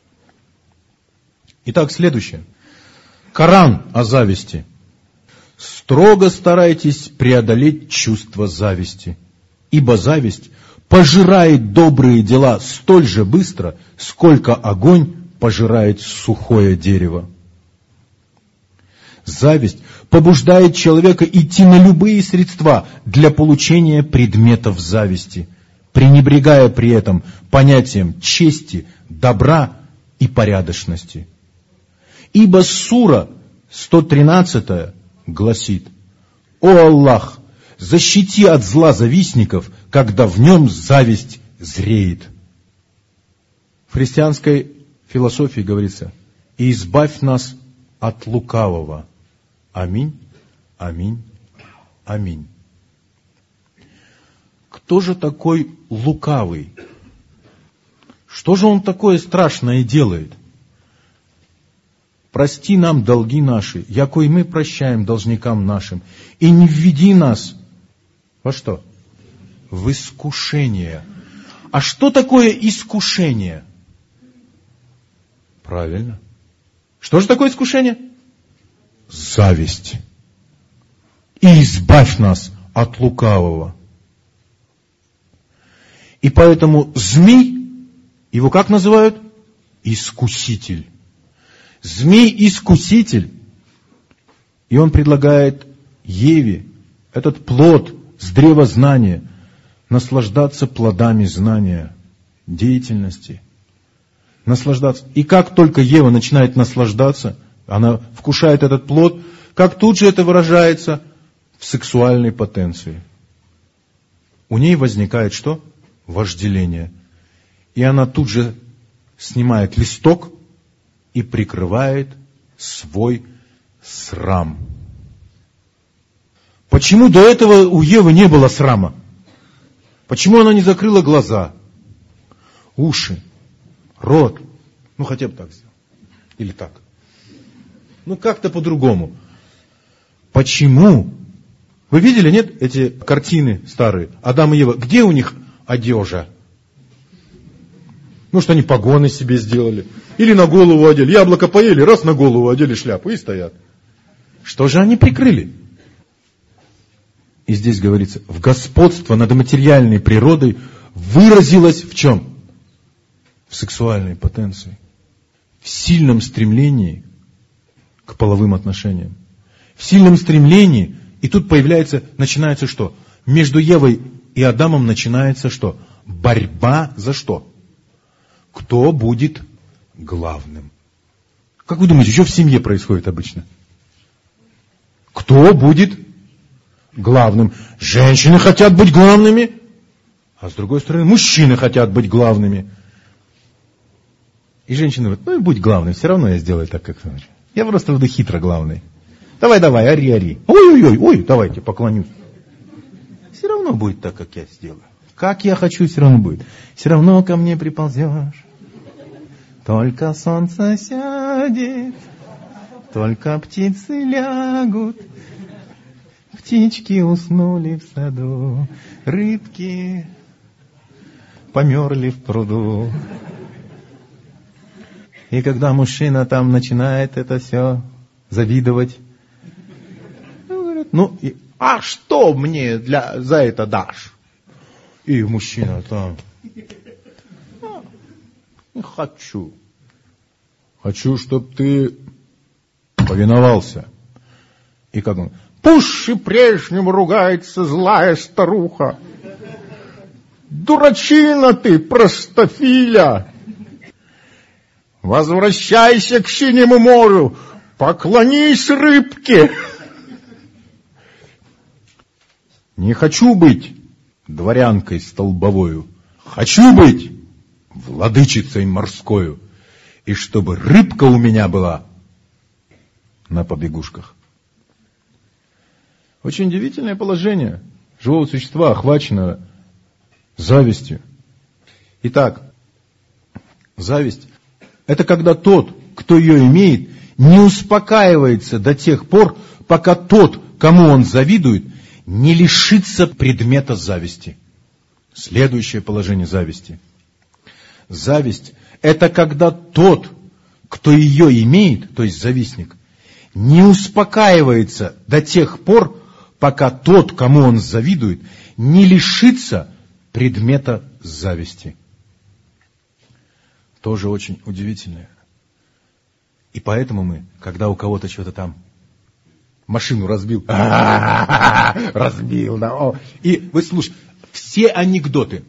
Итак, следующее. Коран о зависти. Строго старайтесь преодолеть чувство зависти, ибо зависть пожирает добрые дела столь же быстро, сколько огонь пожирает сухое дерево. Зависть побуждает человека идти на любые средства для получения предметов зависти, пренебрегая при этом понятием чести, добра и порядочности. Ибо сура сто тринадцатая гласит: «О Аллах, защити от зла завистников, когда в нем зависть зреет». В христианской философии говорится: «И избавь нас от лукавого». Аминь, аминь, аминь. Кто же такой лукавый? Что же он такое страшное делает? Прости нам долги наши, яко и мы прощаем должникам нашим, и не введи нас во что? В искушение. А что такое искушение? Правильно. Что же такое искушение? Зависть. И избавь нас от лукавого. И поэтому змей, его как называют? Искуситель. Змей-искуситель. И он предлагает Еве этот плод с древа знания наслаждаться плодами знания, деятельности. Наслаждаться. И как только Ева начинает наслаждаться, она вкушает этот плод, как тут же это выражается в сексуальной потенции. У ней возникает что? Вожделение. И она тут же снимает листок и прикрывает свой срам. Почему до этого у Евы не было срама? Почему она не закрыла глаза, уши, рот? Ну, хотя бы так сделать. Или так. Ну, как-то по-другому. Почему? Вы видели, нет, эти картины старые? Адам и Ева. Где у них одежа? Ну, что они погоны себе сделали. Или на голову одели. Яблоко поели, раз на голову одели шляпу и стоят. Что же они прикрыли? И здесь говорится, в господство над материальной природой выразилось в чем? В сексуальной потенции. В сильном стремлении к половым отношениям. В сильном стремлении, и тут появляется, начинается что? Между Евой и Адамом начинается что? Борьба за что? Кто будет главным? Как вы думаете, что в семье происходит обычно? Кто будет главным? Женщины хотят быть главными, а с другой стороны, мужчины хотят быть главными. И женщины говорят, ну и будь главным, все равно я сделаю так, как ты. Я просто буду хитро главный. Давай, давай, ори, ори. Ой-ой-ой, ой, давайте, поклонюсь. Все равно будет так, как я сделаю. Как я хочу, все равно будет. Все равно ко мне приползешь. Только солнце сядет, только птицы лягут. Птички уснули в саду, рыбки померли в пруду. И когда мужчина там начинает это все завидовать, говорит, ну, и, а что мне для, за это дашь? И мужчина там, а, не хочу. Хочу, чтобы ты повиновался. И как он, пуще прежнему ругается злая старуха. Дурачина ты, простофиля! Возвращайся к синему морю, поклонись рыбке. Не хочу быть дворянкой столбовою, хочу быть владычицей морскою, и чтобы рыбка у меня была на побегушках. Очень удивительное положение живого существа, охваченного завистью. Итак, зависть – это когда тот, кто ее имеет, не успокаивается до тех пор, пока тот, кому он завидует, не лишится предмета зависти. Следующее положение зависти. Зависть – это когда тот, кто ее имеет, то есть завистник, не успокаивается до тех пор, пока тот, кому он завидует, не лишится предмета зависти. Тоже очень удивительное. И поэтому мы, когда у кого-то что-то там, машину разбил, разбил, да, и вы слушайте, все анекдоты.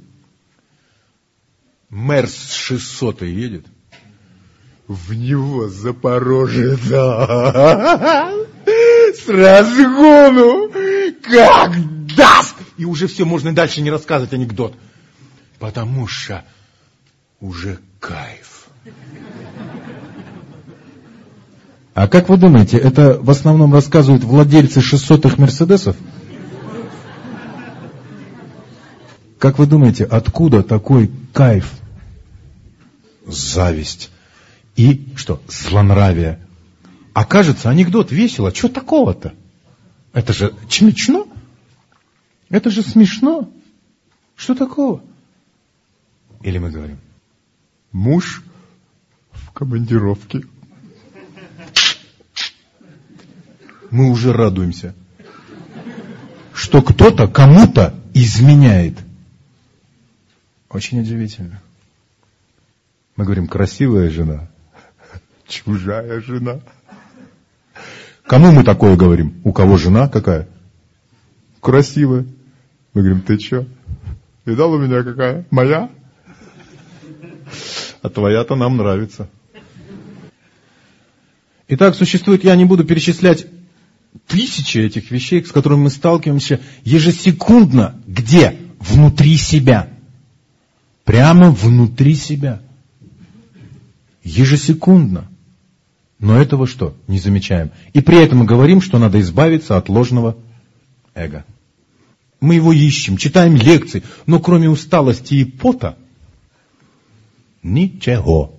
Мэр с шестисотой едет, в него Запорожье, да, с разгону, как даст! И уже все, можно дальше не рассказывать анекдот. Потому что уже кайф. А как вы думаете, это в основном рассказывают владельцы шестисотых мерседесов? Как вы думаете, откуда такой кайф? Зависть. И что? Злонравие. А кажется, анекдот весело. Что такого-то? Это же смешно. Это же смешно. Что такого? Или мы говорим, муж в командировке. Мы уже радуемся, что кто-то кому-то изменяет. Очень удивительно. Мы говорим, красивая жена, чужая жена. Кому мы такое говорим? У кого жена какая? Красивая. Мы говорим, ты что? Видал у меня какая? Моя? А твоя-то нам нравится. Итак, существует, я не буду перечислять тысячи этих вещей, с которыми мы сталкиваемся ежесекундно. Где? Внутри себя. Прямо внутри себя. Ежесекундно. Но этого что? Не замечаем. И при этом мы говорим, что надо избавиться от ложного эго. Мы его ищем, читаем лекции, но кроме усталости и пота ничего.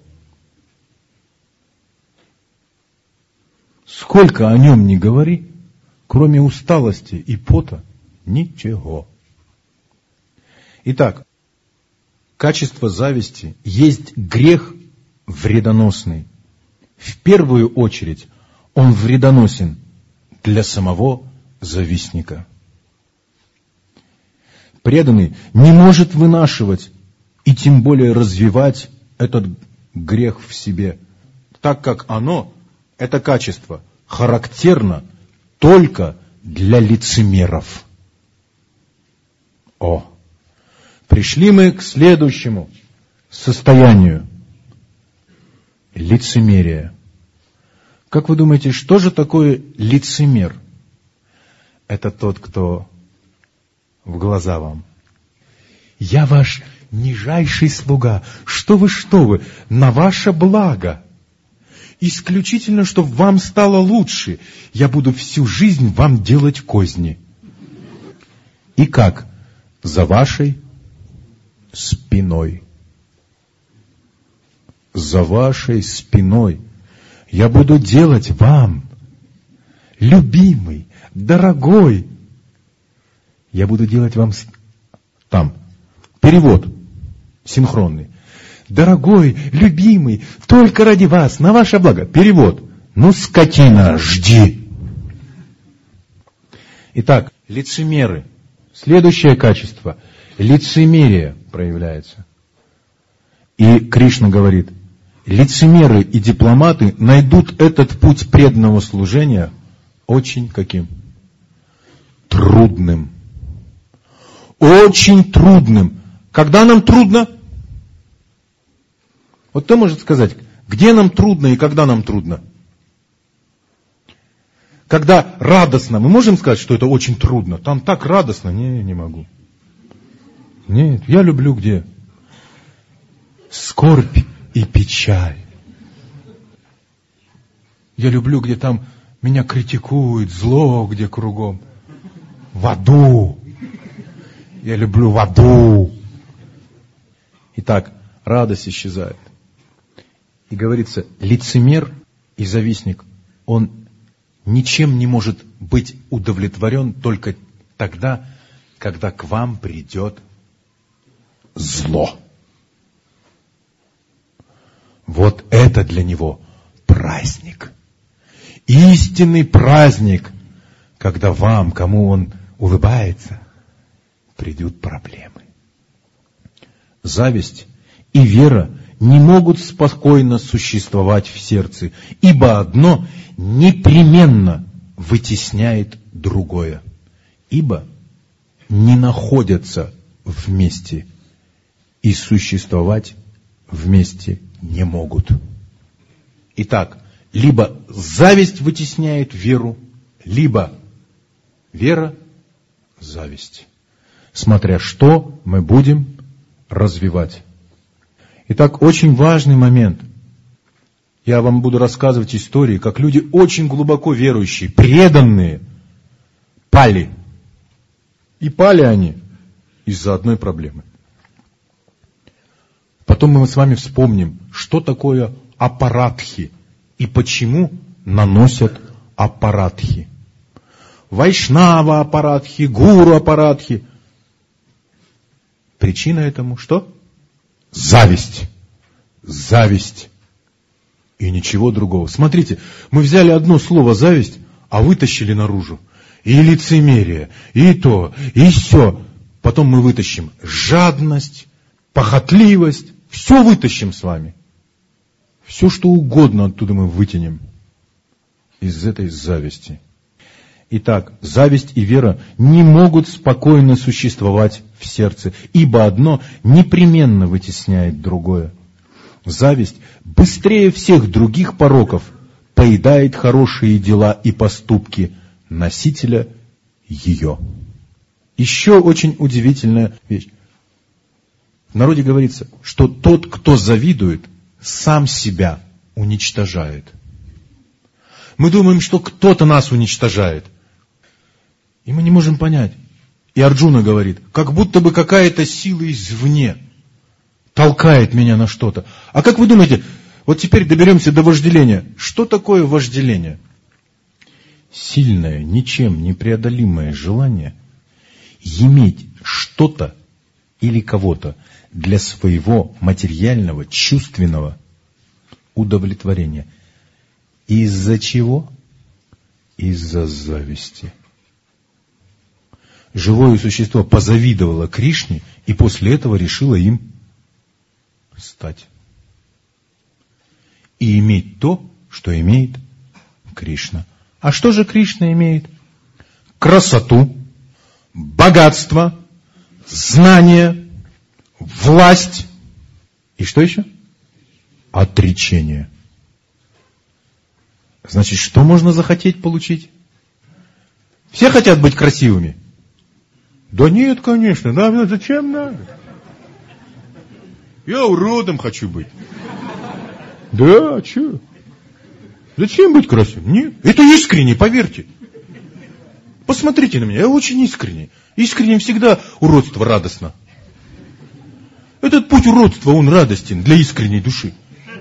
Сколько о нем ни говори, кроме усталости и пота ничего. Итак, качество зависти есть грех вредоносный. В первую очередь он вредоносен для самого завистника. Преданный не может вынашивать и тем более развивать этот грех в себе, так как оно, это качество, характерно только для лицемеров. О! Пришли мы к следующему состоянию. Лицемерие. Как вы думаете, что же такое лицемер? Это тот, кто в глаза вам: я ваш нижайший слуга, что вы, что вы, на ваше благо. Исключительно, чтобы вам стало лучше, я буду всю жизнь вам делать козни. И как? За вашей спиной. За вашей спиной я буду делать вам, любимый, дорогой, я буду делать вам там. Перевод синхронный. Дорогой, любимый, только ради вас, на ваше благо. Перевод. Ну, скотина, жди. Итак, лицемеры. Следующее качество. Лицемерие проявляется. И Кришна говорит, лицемеры и дипломаты найдут этот путь преданного служения очень каким? Трудным. Очень трудным. Когда нам трудно? Вот кто может сказать, где нам трудно и когда нам трудно? Когда радостно, мы можем сказать, что это очень трудно? Там так радостно. Не, не могу. Нет, я люблю где? Скорбь и печаль. Я люблю, где там меня критикуют, зло где кругом. В аду. Я люблю в аду. Итак, радость исчезает. И говорится, лицемер и завистник, он ничем не может быть удовлетворен только тогда, когда к вам придет зло. Вот это для него праздник. Истинный праздник, когда вам, кому он улыбается, придут проблемы. Зависть и вера не могут спокойно существовать в сердце, ибо одно непременно вытесняет другое, ибо не находятся вместе и существовать вместе не могут. Итак, либо зависть вытесняет веру, либо вера – зависть. Смотря что мы будем развивать. Итак, очень важный момент. Я вам буду рассказывать истории, как люди очень глубоко верующие, преданные, пали. И пали они из-за одной проблемы. Потом мы с вами вспомним, что такое апарадхи и почему наносят апарадхи. Вайшнава апарадхи, гуру апарадхи. Причина этому что? Зависть. Зависть. И ничего другого. Смотрите, мы взяли одно слово зависть, а вытащили наружу. И лицемерие, и то, и все. Потом мы вытащим жадность, похотливость. Все вытащим с вами. Все, что угодно оттуда мы вытянем. Из этой зависти. Итак, зависть и вера не могут спокойно существовать в сердце, ибо одно непременно вытесняет другое. Зависть быстрее всех других пороков поедает хорошие дела и поступки носителя ее. Еще очень удивительная вещь. В народе говорится, что тот, кто завидует, сам себя уничтожает. Мы думаем, что кто-то нас уничтожает. И мы не можем понять. И Арджуна говорит, как будто бы какая-то сила извне толкает меня на что-то. А как вы думаете, вот теперь доберемся до вожделения. Что такое вожделение? Сильное, ничем непреодолимое желание иметь что-то или кого-то для своего материального, чувственного удовлетворения. Из-за чего? Из-за зависти. Живое существо позавидовало Кришне и после этого решило им стать. И иметь то, что имеет Кришна. А что же Кришна имеет? Красоту, богатство, знание, власть и что еще? Отречение. Значит, что можно захотеть получить? Все хотят быть красивыми? Да нет, конечно. Да, зачем надо? Я уродом хочу быть. Да, а что? Зачем быть красивым? Нет. Это искренне, поверьте. Посмотрите на меня, я очень искренний. Искренне всегда уродство радостно. Этот путь уродства, он радостен для искренней души.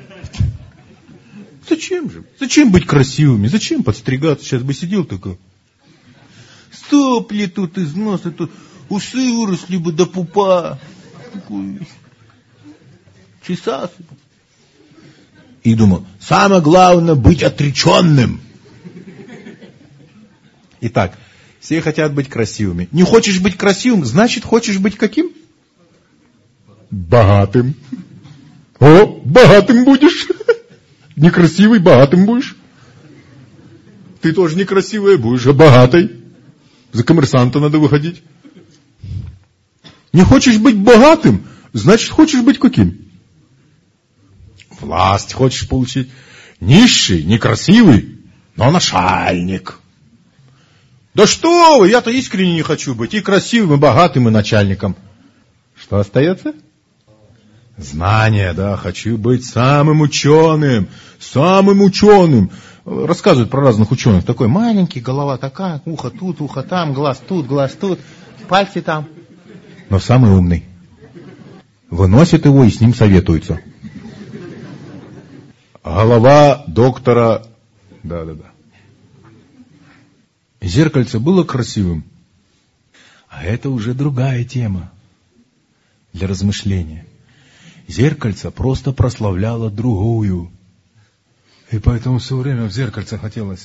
Зачем же? Зачем быть красивыми? Зачем подстригаться? Сейчас бы сидел такой. Стопли тут из носа, тут усы выросли бы до пупа. Такой. Чесался. И думал, самое главное быть отреченным. Итак, все хотят быть красивыми. Не хочешь быть красивым, значит хочешь быть каким? Богатым. О, богатым будешь. Некрасивый, богатым будешь. Ты тоже некрасивая будешь, а богатой. За коммерсанта надо выходить. Не хочешь быть богатым, значит хочешь быть каким? Власть хочешь получить. Низший, некрасивый, но начальник. Да что вы, я-то искренне не хочу быть и красивым, и богатым, и начальником. Что остается? Знание, да, хочу быть самым ученым, самым ученым. Рассказывают про разных ученых. Такой маленький, голова такая, ухо тут, ухо там, глаз тут, глаз тут, пальцы там. Но самый умный. Выносит его и с ним советуются. Голова доктора... Да-да-да. Зеркальце было красивым. А это уже другая тема для размышления. Зеркальце просто прославляло другую. И поэтому все время в зеркальце хотелось.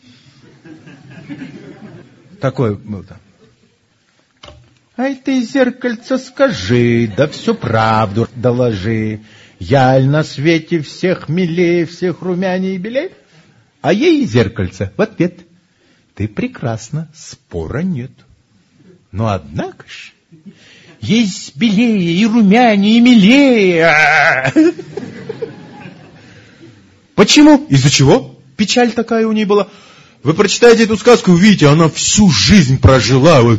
Такое было. Ай ты, зеркальце, скажи, да всю правду доложи. Яль на свете всех милее, всех румяней и белей. А ей зеркальце в ответ. Ты прекрасна, спора нет. Но однако ж, есть белее и румянее и милее. Почему? Из-за чего? Печаль такая у ней была. Вы прочитаете эту сказку и увидите, она всю жизнь прожила. Вот.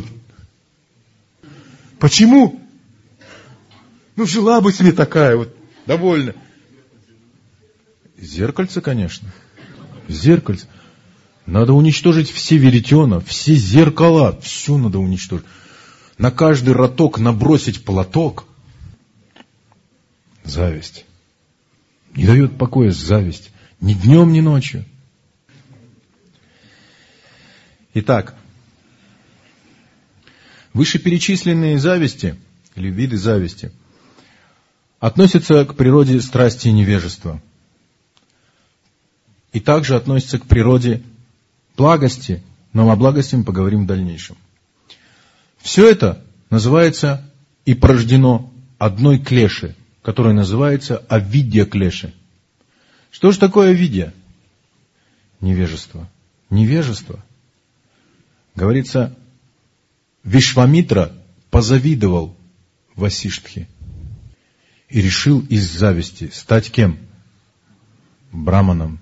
Почему? Ну, жила бы себе такая вот, довольно. Зеркальце, конечно. Зеркальце. Надо уничтожить все веретена, все зеркала. Все надо уничтожить. На каждый роток набросить платок. Зависть. Не дает покоя зависть. Ни днем, ни ночью. Итак, вышеперечисленные зависти, или виды зависти, относятся к природе страсти и невежества. И также относятся к природе благости, но о благости мы поговорим в дальнейшем. Все это называется и порождено одной клешей, которая называется авидья клеши. Что же такое авидья? Невежество. Невежество. Говорится, Вишвамитра позавидовал Васиштхе и решил из зависти стать кем? Браманом.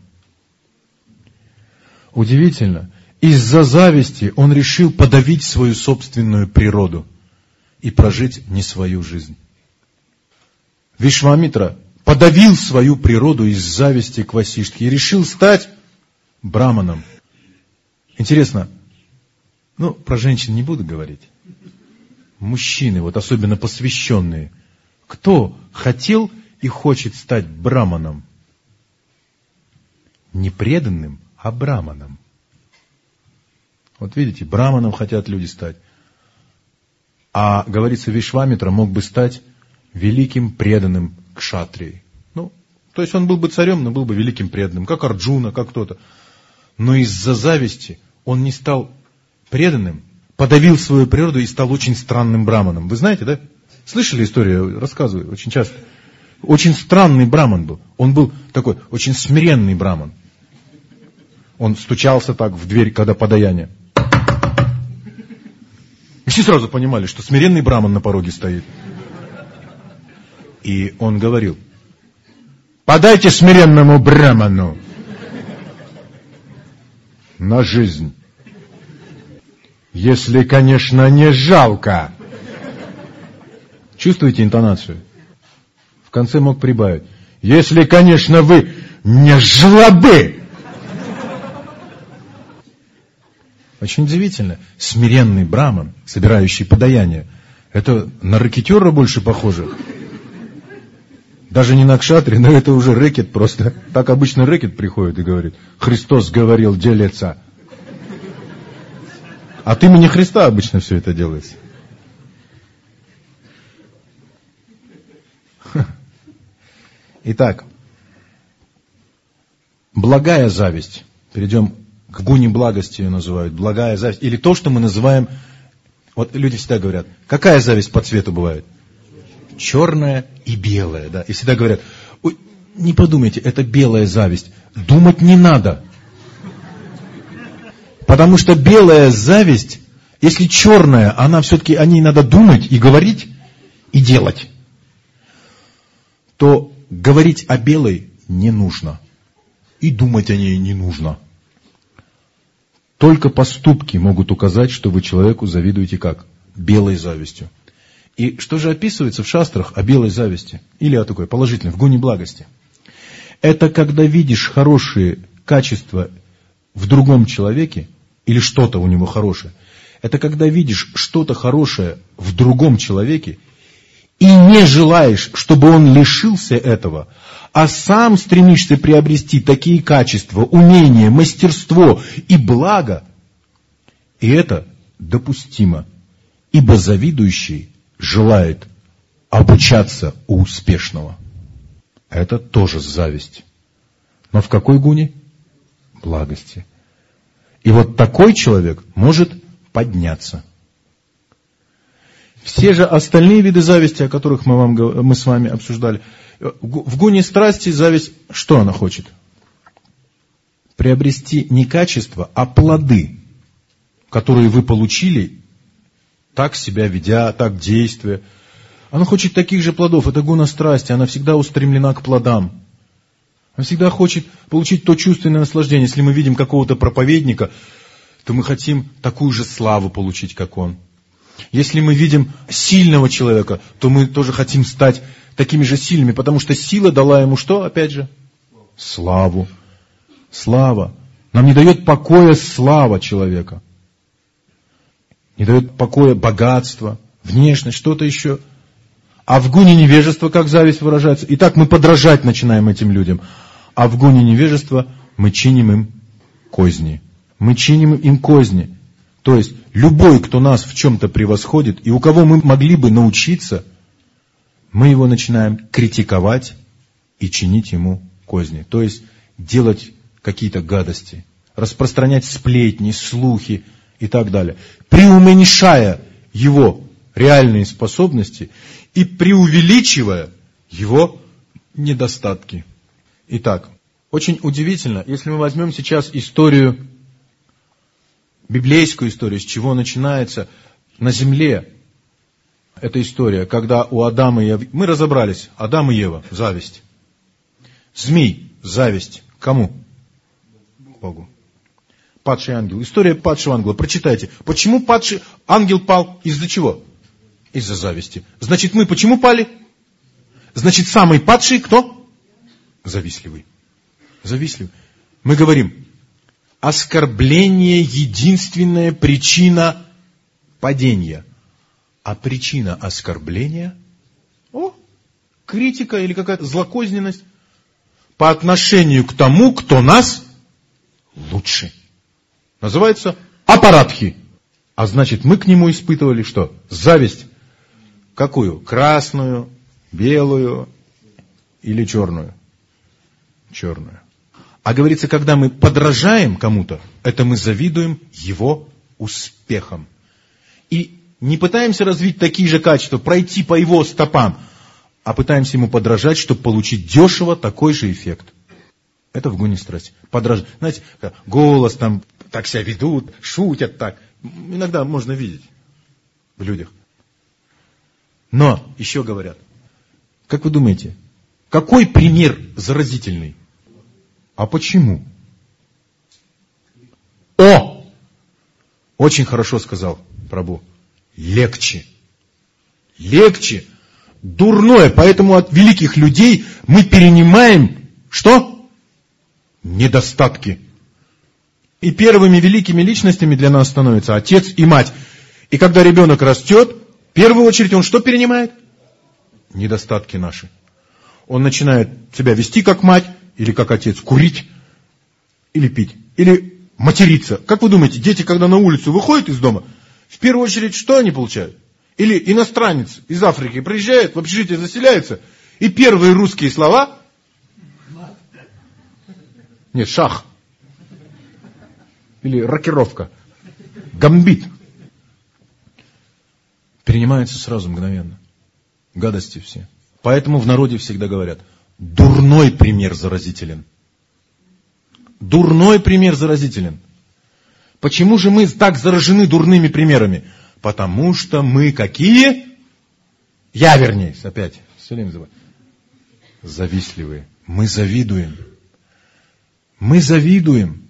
Удивительно. Из-за зависти он решил подавить свою собственную природу и прожить не свою жизнь. Вишвамитра подавил свою природу из зависти к Васиштхе и решил стать браманом. Интересно, ну, про женщин не буду говорить. Мужчины, вот особенно посвященные, кто хотел и хочет стать браманом? Не преданным, а браманом. Вот видите, браманом хотят люди стать. А, говорится, Вишвамитра мог бы стать великим преданным кшатрии. Ну, то есть он был бы царем, но был бы великим преданным, как Арджуна, как кто-то. Но из-за зависти он не стал преданным, подавил свою природу и стал очень странным браманом. Вы знаете, да? Слышали историю? Рассказываю очень часто. Очень странный браман был. Он был такой очень смиренный браман. Он стучался так в дверь, когда подаяние. И все сразу понимали, что смиренный браман на пороге стоит. И он говорил: подайте смиренному браману на жизнь. Если, конечно, не жалко. Чувствуете интонацию? В конце мог прибавить: если, конечно, вы не жлобы. Очень удивительно. Смиренный браман, собирающий подаяние. Это на рэкетера больше похоже. Даже не на кшатри, но это уже рэкет просто. Так обычно рэкет приходит и говорит: Христос говорил делиться. От имени Христа обычно все это делается. Итак, благая зависть. Перейдем к гуне благости, ее называют. Благая зависть. Или то, что мы называем... Вот люди всегда говорят: какая зависть по цвету бывает? Черная и белая. Да? И всегда говорят: ой, не подумайте, это белая зависть. Думать не надо. Потому что белая зависть, если черная, она все-таки, о ней надо думать и говорить, и делать. То говорить о белой не нужно. И думать о ней не нужно. Только поступки могут указать, что вы человеку завидуете как? Белой завистью. И что же описывается в шастрах о белой зависти? Или о такой положительной, в гуне благости? Это когда видишь хорошие качества в другом человеке, или что-то у него хорошее. Это когда видишь что-то хорошее в другом человеке, и не желаешь, чтобы он лишился этого, а сам стремишься приобрести такие качества, умения, мастерство и благо. И это допустимо, ибо завидующий желает обучаться у успешного. Это тоже зависть. Но в какой гуне? Благости. И вот такой человек может подняться. Все же остальные виды зависти, о которых мы, вам, мы с вами обсуждали, в гуне страсти зависть, что она хочет? Приобрести не качество, а плоды, которые вы получили, так себя ведя, так действуя. Она хочет таких же плодов. Это гуна страсти, она всегда устремлена к плодам. Она всегда хочет получить то чувственное наслаждение. Если мы видим какого-то проповедника, то мы хотим такую же славу получить, как он. Если мы видим сильного человека, то мы тоже хотим стать такими же сильными, потому что сила дала ему что, опять же? Славу. Слава. Нам не дает покоя слава человека. Не дает покоя богатство, внешность, что-то еще. А в гуне невежества, как зависть выражается, итак, мы подражать начинаем этим людям. А в гуне невежества мы чиним им козни. Мы чиним им козни. То есть, любой, кто нас в чем-то превосходит, и у кого мы могли бы научиться, мы его начинаем критиковать и чинить ему козни. То есть, делать какие-то гадости, распространять сплетни, слухи и так далее. Преуменьшая его реальные способности и преувеличивая его недостатки. Итак, очень удивительно, если мы возьмем сейчас историю, библейскую историю, с чего начинается на земле эта история, когда у Адама и Евы... Мы разобрались, Адам и Ева, зависть. Змей, зависть. Кому? Богу. Падший ангел. История падшего ангела. Прочитайте. Почему падший ангел пал? Из-за чего? Из-за зависти. Значит, мы почему пали? Значит, самый падший кто? Завистливый. Завистливый. Мы говорим, оскорбление — единственная причина падения. А причина оскорбления? О, критика или какая-то злокозненность по отношению к тому, кто нас лучше. Называется апаратхи. А значит, мы к нему испытывали что? Зависть. Какую? Красную, белую или черную? Черную. А говорится, когда мы подражаем кому-то, это мы завидуем его успехам. И не пытаемся развить такие же качества, пройти по его стопам, а пытаемся ему подражать, чтобы получить дешево такой же эффект. Это в гуне страсти. Подраж... Знаете, голос там, так себя ведут, шутят так. Иногда можно видеть в людях. Но, еще говорят, как вы думаете, какой пример заразительный? А почему? О! Очень хорошо сказал Прабху. Легче. Легче. Дурное. Поэтому от великих людей мы перенимаем что? Недостатки. И первыми великими личностями для нас становятся отец и мать. И когда ребенок растет, в первую очередь он что перенимает? Недостатки наши. Он начинает себя вести как мать или как отец, курить или пить, или материться. Как вы думаете, дети, когда на улицу выходят из дома, в первую очередь что они получают? Или иностранец из Африки приезжает, в общежитие заселяется, и первые русские слова... Нет, шах. Или рокировка. Гамбит. Перенимается сразу, мгновенно. Гадости все. Поэтому в народе всегда говорят, дурной пример заразителен. Дурной пример заразителен. Почему же мы так заражены дурными примерами? Потому что мы какие? Я, вернее, опять. Все время забываю. Завистливые. Мы завидуем. Мы завидуем.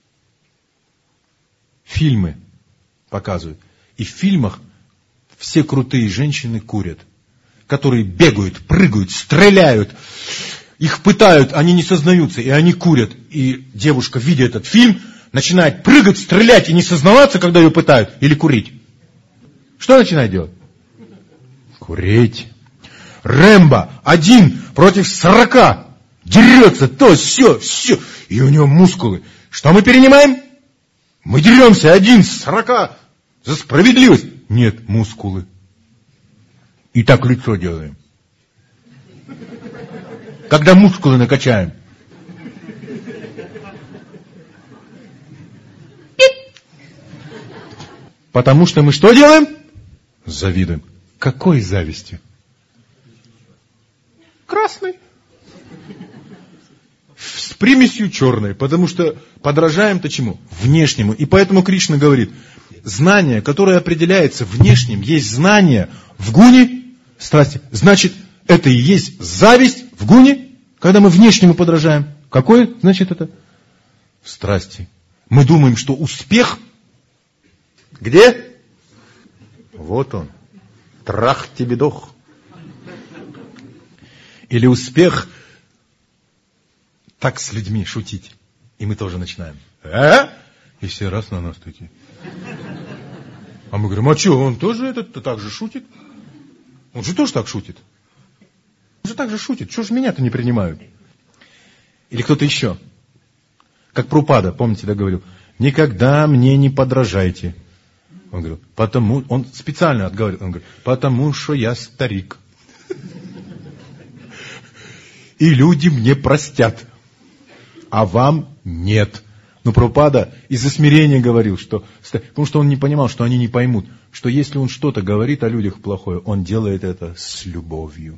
Фильмы показывают. И в фильмах все крутые женщины курят. Которые бегают, прыгают, стреляют. Их пытают, они не сознаются, и они курят. И девушка, видя этот фильм, начинает прыгать, стрелять и не сознаваться, когда ее пытают, или курить. Что начинает делать? Курить. Рэмбо один против сорока. Дерется, то, все, все. И у него мускулы. Что мы перенимаем? Мы деремся один с сорока за справедливость. Нет, мускулы. И так лицо делаем. Когда мускулы накачаем. Потому что мы что делаем? Завидуем. Какой завистью? Красной. С примесью черной. Потому что подражаем-то чему? Внешнему. И поэтому Кришна говорит, знание, которое определяется внешним, есть знание в гуне страсти. Значит, это и есть зависть в гуне, когда мы внешнему подражаем. Какое, значит, это? В страсти. Мы думаем, что успех где? Вот он. Трах тебе дох. Или успех так с людьми шутить. И мы тоже начинаем. А? И все раз на нас такие. А мы говорим, а что, он тоже этот так же шутит? Он же тоже так шутит. Он же так же шутит. Чего же меня-то не принимают? Или кто-то еще. Как Прабхупада, помните, да, говорил, никогда мне не подражайте. Он говорил, потому, он специально отговаривает, он говорит, потому что я старик. И люди мне простят, а вам нет. Но Прабхупада из-за смирения говорил, что, потому что он не понимал, что они не поймут, что если он что-то говорит о людях плохое, он делает это с любовью.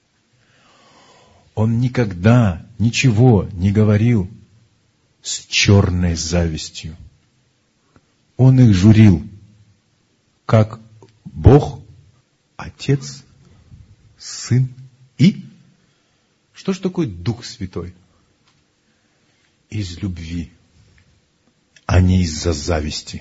Он никогда ничего не говорил с черной завистью. Он их журил, как Бог, Отец, Сын и... Что же такое Дух Святой? Из любви, а не из-за зависти.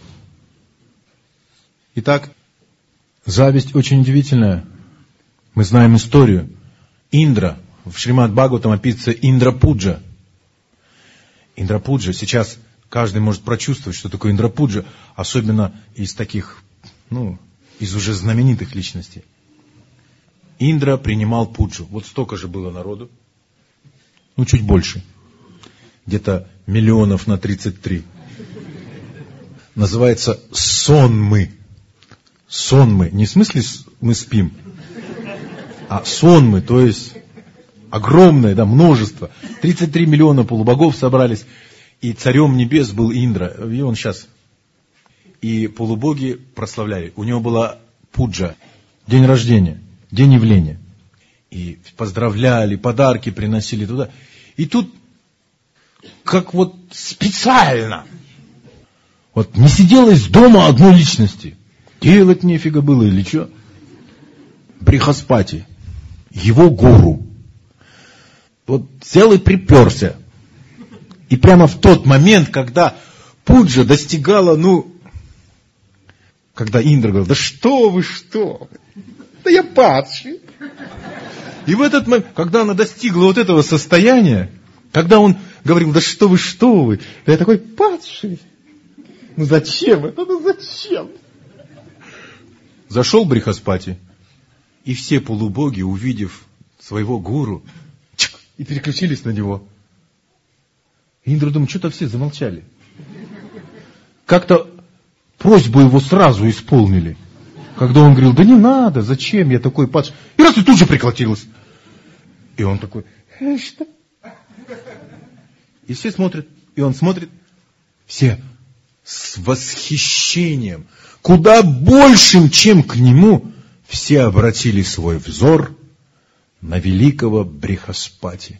Итак, зависть очень удивительная. Мы знаем историю. Индра, в Шримад Бхагаватам описывается Индрапуджа. Индрапуджа, сейчас каждый может прочувствовать, что такое Индрапуджа, особенно из таких, ну, из уже знаменитых личностей. Индра принимал пуджу. Вот столько же было народу. Ну, чуть больше. Где-то миллионов на тридцать три. Называется сонмы. Сонмы. Не в смысле мы спим, а сонмы, то есть огромное, да, множество. тридцать три миллиона полубогов собрались. И царем небес был Индра. И он сейчас. И полубоги прославляли. У него была пуджа. День рождения. День явления. И поздравляли, подарки приносили туда. И тут как вот специально. Вот не сиделось дома одной личности. Делать нефига было или что? Брихаспати, его гуру, вот взял и приперся. И прямо в тот момент, когда пуджа достигала, ну, когда Индра говорил, да что вы, что вы, да я падший. И в этот момент, когда она достигла вот этого состояния, когда он говорил, да что вы, что вы, я такой падший. Ну зачем это, ну зачем? Зашел Брихаспати, и все полубоги, увидев своего гуру, чик, и переключились на него. И Индра думает, что-то все замолчали. Как-то просьбу его сразу исполнили. Когда он говорил, да не надо, зачем я такой падший. И раз и тут же прекратилось. И он такой, э, что? И все смотрят, и он смотрит, все с восхищением, куда большим, чем к нему, все обратили свой взор на великого Брихаспати.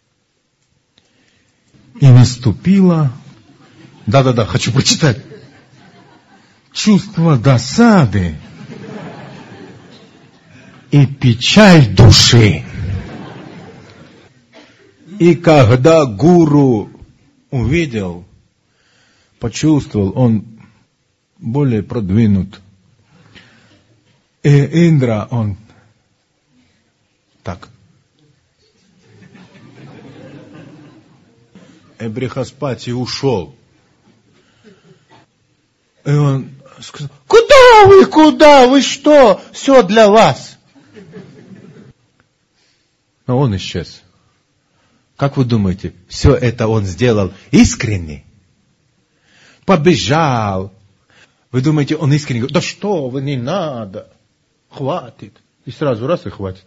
И наступило, да-да-да, хочу прочитать, чувство досады и печаль души. И когда гуру увидел, почувствовал, он более продвинут. И Индра, он так. И Брихаспати ушел. И он сказал, куда вы, куда вы, что? Все для вас. Но он исчез. Как вы думаете, все это он сделал искренне? Побежал. Вы думаете, он искренне говорит, да что вы, не надо, хватит. И сразу раз и хватит.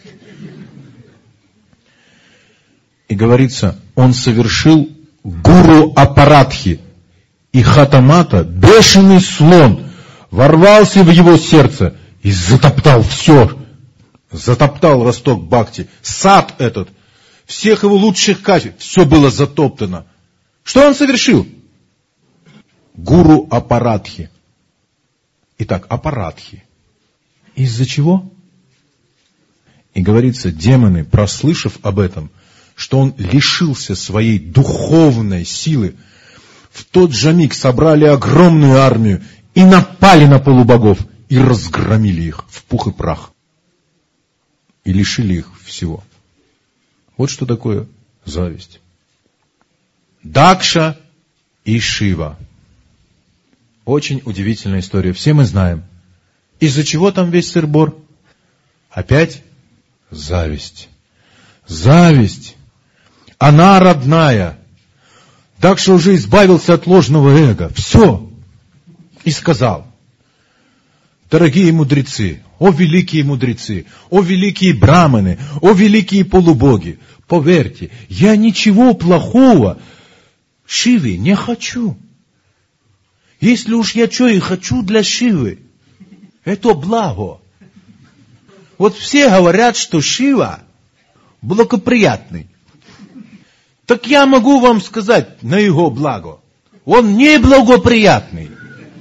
И говорится, он совершил гуру апарадхи. И Хатамата, бешеный слон, ворвался в его сердце и затоптал все. Затоптал росток бхакти. Сад этот, всех его лучших качеств, все было затоптано. Что он совершил? Гуру апарадхи. Итак, апарадхи. Из-за чего? И говорится, демоны, прослышав об этом, что он лишился своей духовной силы, в тот же миг собрали огромную армию и напали на полубогов и разгромили их в пух и прах. И лишили их всего. Вот что такое зависть. Дакша и Шива. Очень удивительная история. Все мы знаем. Из-за чего там весь сыр-бор? Опять зависть. Зависть. Она родная. Дакша уже избавился от ложного эго. Все. И сказал. Дорогие мудрецы, о великие мудрецы, о великие браманы, о великие полубоги, поверьте, я ничего плохого Шиве не хочу. Если уж я что и хочу для Шивы, это благо. Вот все говорят, что Шива благоприятный. Так я могу вам сказать на его благо. Он не благоприятный.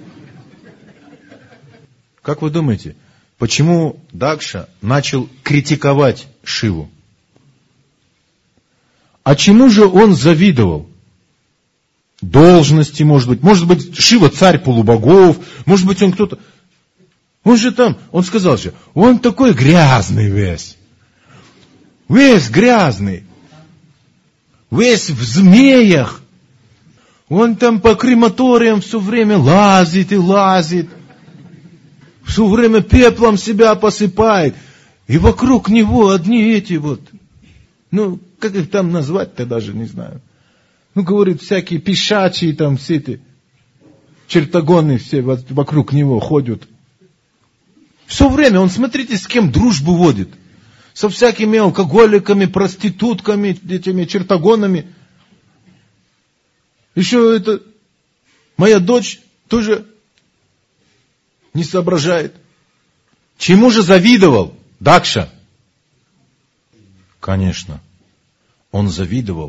Как вы думаете, почему Дакша начал критиковать Шиву? А чему же он завидовал? Должности, может быть. Может быть, Шива царь полубогов. Может быть, он кто-то... Он же там, он сказал же, он такой грязный весь. Весь грязный. Весь в змеях. Он там по крематориям все время лазит и лазит. Все время пеплом себя посыпает. И вокруг него одни эти вот, ну, как их там назвать-то даже не знаю. Ну, говорит, всякие пешачьи там все эти чертогоны все вокруг него ходят. Все время он, смотрите, с кем дружбу водит. Со всякими алкоголиками, проститутками, этими чертогонами. Еще это, моя дочь тоже не соображает. Чему же завидовал Дакша? Конечно, он завидовал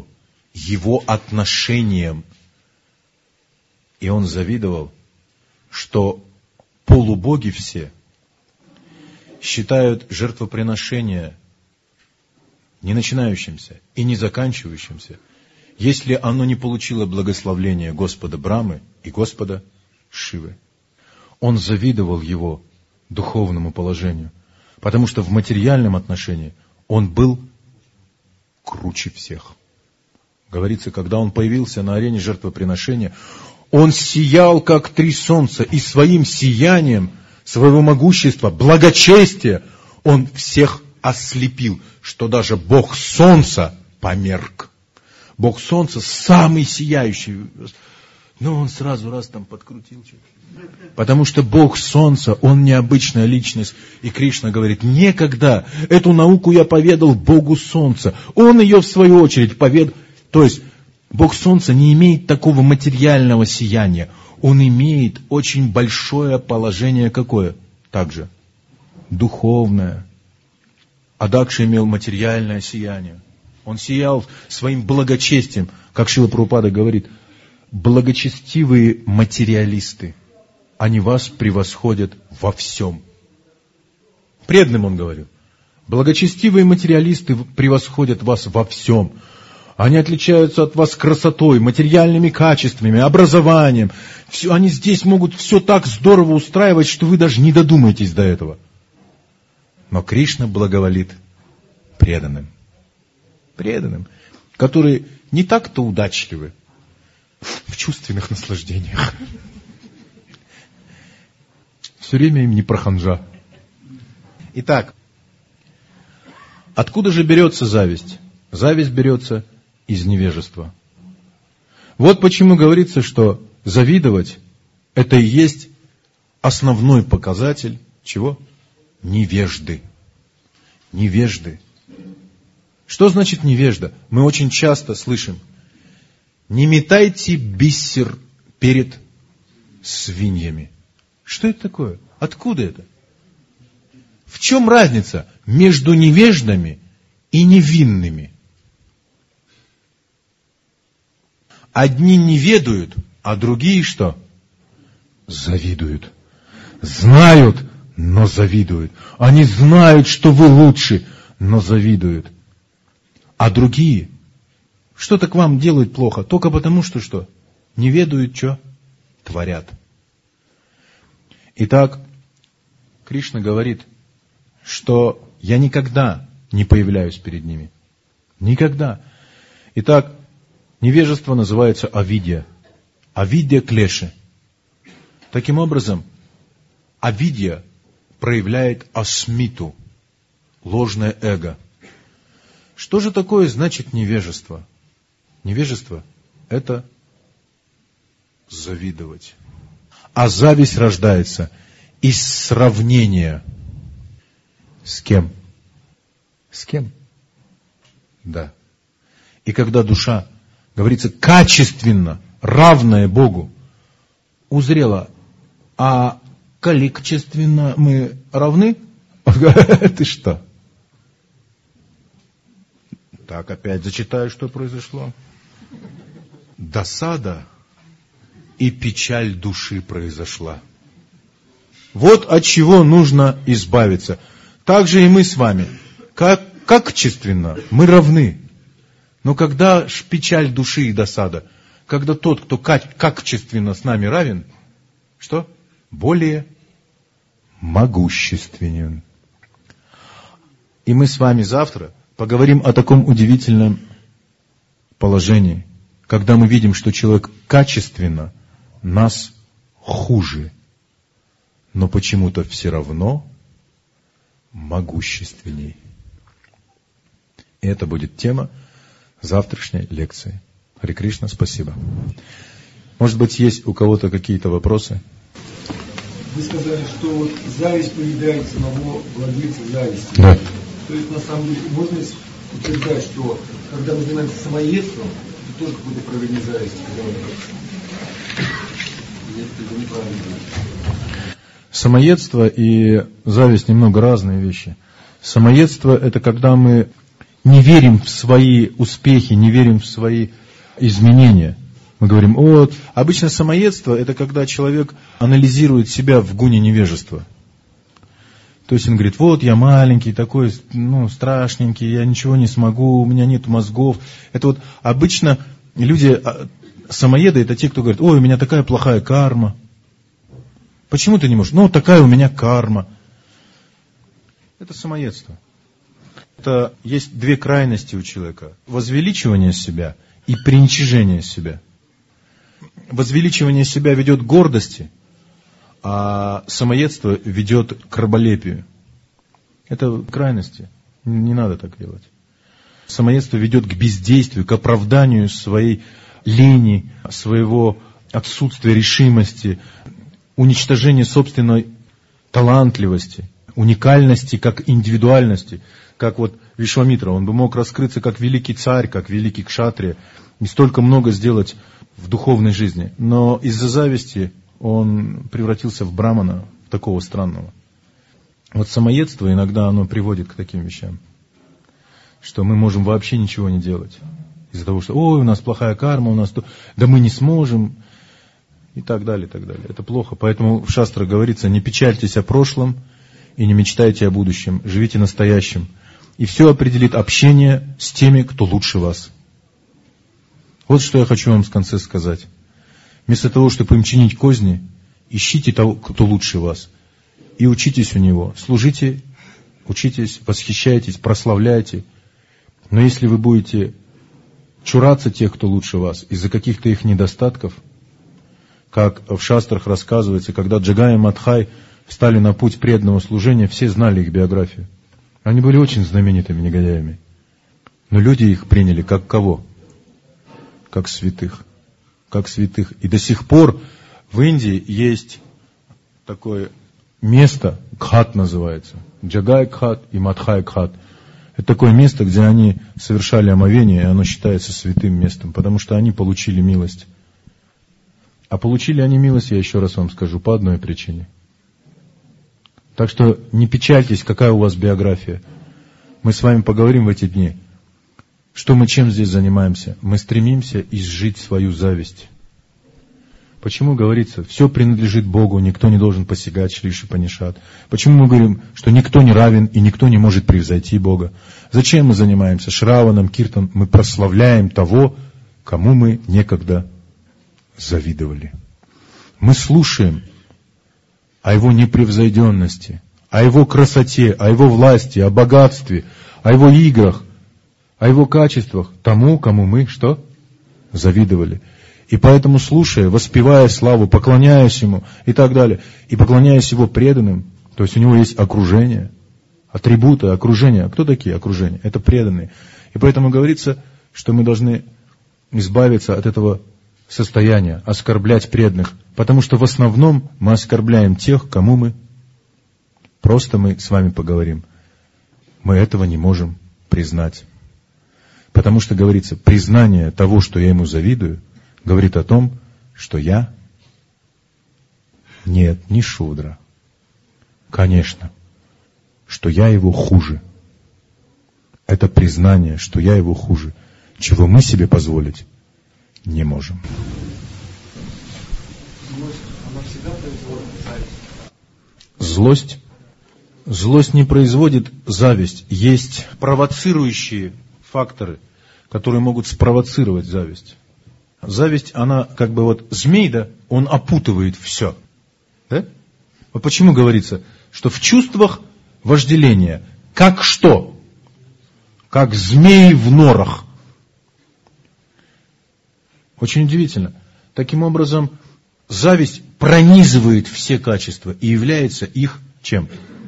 его отношением. И он завидовал, что полубоги все считают жертвоприношение не начинающимся и не заканчивающимся, если оно не получило благословения Господа Брамы и Господа Шивы. Он завидовал его духовному положению, потому что в материальном отношении он был круче всех. Говорится, когда он появился на арене жертвоприношения, он сиял, как три солнца, и своим сиянием, своего могущества, благочестия, он всех ослепил, что даже Бог Солнца померк. Бог Солнца самый сияющий. Но он сразу раз там подкрутил. Потому что Бог Солнца, Он необычная личность. И Кришна говорит, некогда эту науку я поведал Богу Солнца. Он ее в свою очередь поведал. То есть Бог Солнца не имеет такого материального сияния. Он имеет очень большое положение какое? Также духовное. А Дакша имел материальное сияние. Он сиял своим благочестием, как Шрила Прабхупада говорит, благочестивые материалисты, они вас превосходят во всем. Преданным он говорил, благочестивые материалисты превосходят вас во всем. Они отличаются от вас красотой, материальными качествами, образованием. Все, они здесь могут все так здорово устраивать, что вы даже не додумаетесь до этого. Но Кришна благоволит преданным. Преданным, которые не так-то удачливы в чувственных наслаждениях. Все время им не про ханжа. Итак, откуда же берется зависть? Зависть берется из невежества. Вот почему говорится, что завидовать — это и есть основной показатель чего? Невежды. Невежды. Что значит невежда? Мы очень часто слышим: не метайте бисер перед свиньями. Что это такое? Откуда это? В чем разница между невеждами и невинными? Одни не ведают, а другие что? Завидуют. Знают, но завидуют. Они знают, что вы лучше, но завидуют. А другие что-то к вам делают плохо, только потому, что что? Не ведают, что творят. Итак, Кришна говорит, что я никогда не появляюсь перед ними. Никогда. Итак, невежество называется авидья. Авидья клеши. Таким образом, авидья проявляет асмиту, ложное эго. Что же такое значит невежество? Невежество — это завидовать. А зависть рождается из сравнения. С кем? С кем? Да. И когда душа, говорится, качественно, равная Богу, узрела, а количественно мы равны? Ты что? Так, опять зачитаю, что произошло. Досада и печаль души произошла. Вот от чего нужно избавиться. Так же и мы с вами. Как, качественно мы равны. Но когда ж печаль души и досада, когда тот, кто качественно с нами равен, что? Более могущественен. И мы с вами завтра поговорим о таком удивительном положении, когда мы видим, что человек качественно нас хуже, но почему-то все равно могущественней. И это будет тема завтрашней лекции. Харе Кришна, спасибо. Может быть, есть у кого-то какие-то вопросы? Вы сказали, что вот зависть поедает самого владельца зависти. Да. То есть, на самом деле, можно утверждать, что когда мы занимаемся самоедством, это тоже какое-то проявление зависти, когда мы... это неправильно. Самоедство и зависть немного разные вещи. Самоедство — это когда мы не верим в свои успехи, не верим в свои изменения. Мы говорим, о, обычно самоедство — это когда человек анализирует себя в гуне невежества. То есть он говорит, вот я маленький, такой, ну, страшненький, я ничего не смогу, у меня нет мозгов. Это вот обычно люди, самоеды, это те, кто говорит, ой, у меня такая плохая карма. Почему ты не можешь? Ну, такая у меня карма. Это самоедство. Это есть две крайности у человека. Возвеличивание себя и приничижение себя. Возвеличивание себя ведет к гордости, а самоедство ведет к раболепию. Это крайности. Не надо так делать. Самоедство ведет к бездействию, к оправданию своей лени, своего отсутствия решимости, уничтожению собственной талантливости, уникальности как индивидуальности. Как вот Вишвамитра, он бы мог раскрыться как великий царь, как великий кшатрия, и столько много сделать в духовной жизни. Но из-за зависти он превратился в брамана, в такого странного. Вот самоедство иногда оно приводит к таким вещам, что мы можем вообще ничего не делать. Из-за того, что ой, у нас плохая карма, у нас то, да мы не сможем, и так далее, и так далее. Это плохо. Поэтому в шастрах говорится, не печальтесь о прошлом и не мечтайте о будущем, живите настоящим. И все определит общение с теми, кто лучше вас. Вот что я хочу вам в конце сказать. Вместо того, чтобы им чинить козни, ищите того, кто лучше вас. И учитесь у него. Служите, учитесь, восхищайтесь, прославляйте. Но если вы будете чураться тех, кто лучше вас, из-за каких-то их недостатков, как в шастрах рассказывается, когда Джагай и Мадхай встали на путь преданного служения, все знали их биографию. Они были очень знаменитыми негодяями. Но люди их приняли как кого? Как святых. Как святых. И до сих пор в Индии есть такое место, Гхат называется. Джагай Гхат и Мадхай Гхат. Это такое место, где они совершали омовение, и оно считается святым местом, потому что они получили милость. А получили они милость, я еще раз вам скажу, по одной причине. Так что не печальтесь, какая у вас биография. Мы с вами поговорим в эти дни. Что мы чем здесь занимаемся? Мы стремимся изжить свою зависть. Почему говорится, все принадлежит Богу, никто не должен посягать, шлиши панишат? Почему мы говорим, что никто не равен и никто не может превзойти Бога? Зачем мы занимаемся шраваном, киртаном? Мы прославляем того, кому мы некогда завидовали. Мы слушаем о его непревзойденности, о его красоте, о его власти, о богатстве, о его играх, о его качествах, тому, кому мы что? Завидовали. И поэтому, слушая, воспевая славу, поклоняясь ему и так далее, и поклоняясь его преданным, то есть у него есть окружение, атрибуты, окружение. Кто такие окружения? Это преданные. И поэтому говорится, что мы должны избавиться от этого состояния, оскорблять преданных, потому что в основном мы оскорбляем тех, кому мы, просто мы с вами поговорим, мы этого не можем признать. Потому что говорится, признание того, что я ему завидую, говорит о том, что я нет, не шудра. Конечно, что я его хуже. Это признание, что я его хуже, чего мы себе позволить не можем. Злость? Злость не производит зависть. Есть провоцирующие факторы, которые могут спровоцировать зависть. Зависть, она как бы вот змей, да, он опутывает все. Да? Вот почему говорится, что в чувствах вожделения, как что? Как змеи в норах. Очень удивительно. Таким образом, зависть пронизывает все качества и является их чем?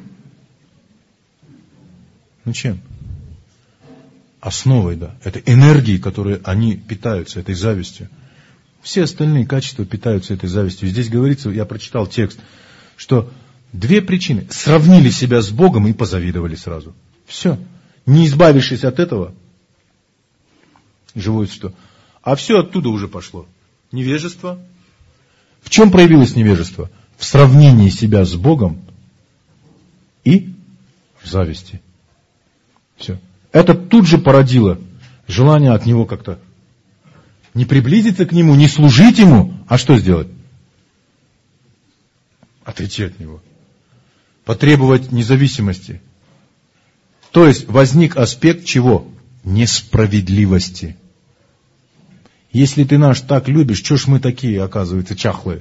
Ну чем? Основой, да. Это энергией, которой они питаются, этой завистью. Все остальные качества питаются этой завистью. Здесь говорится, я прочитал текст, что две причины. Сравнили себя с Богом и позавидовали сразу. Все. Не избавившись от этого, живое что? А все оттуда уже пошло. Невежество. В чем проявилось невежество? В сравнении себя с Богом и в зависти. Все. Это тут же породило желание от него как-то Не приблизиться к Нему, не служить Ему, а что сделать? Отойти от Него. Потребовать независимости. То есть возник аспект чего? Несправедливости. Если ты наш так любишь, что ж мы такие, оказывается, чахлые?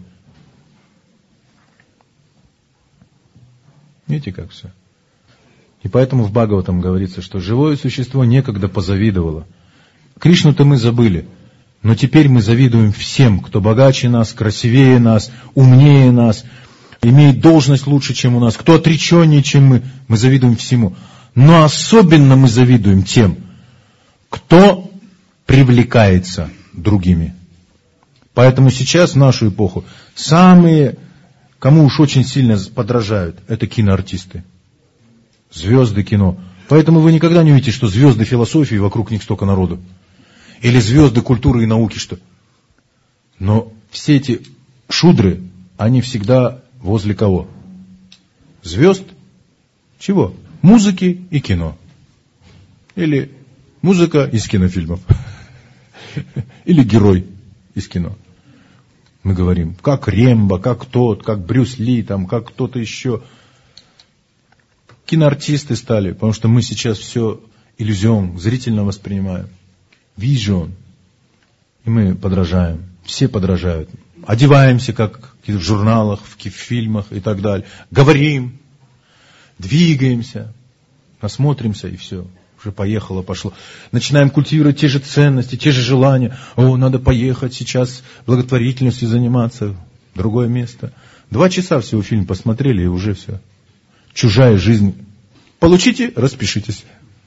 Видите, как все? И поэтому в Бхагаватам говорится, что живое существо некогда позавидовало. Кришну-то мы забыли, но теперь мы завидуем всем, кто богаче нас, красивее нас, умнее нас, имеет должность лучше, чем у нас, кто отреченнее, чем мы. Мы завидуем всему. Но особенно мы завидуем тем, кто привлекается другими. Поэтому сейчас, в нашу эпоху, самые, кому уж очень сильно подражают, это киноартисты. Звезды кино. Поэтому вы никогда не увидите, что звезды философии, вокруг них столько народу. Или звезды культуры и науки, что. Но все эти шудры, они всегда возле кого? Звезд? Чего? Музыки и кино. Или музыка из кинофильмов. Или герой из кино. Мы говорим, как Рембо, как тот, как Брюс Ли, там, как кто-то еще. Киноартисты стали, потому что мы сейчас все иллюзион, зрительно воспринимаем. Vision. И мы подражаем. Все подражают. Одеваемся, как в журналах, в фильмах и так далее. Говорим, двигаемся, насмотримся и все. Уже поехало, пошло. Начинаем культивировать те же ценности, те же желания. О, надо поехать сейчас благотворительностью заниматься. В другое место. Два часа всего фильм посмотрели и уже все. Чужая жизнь. Получите, распишитесь.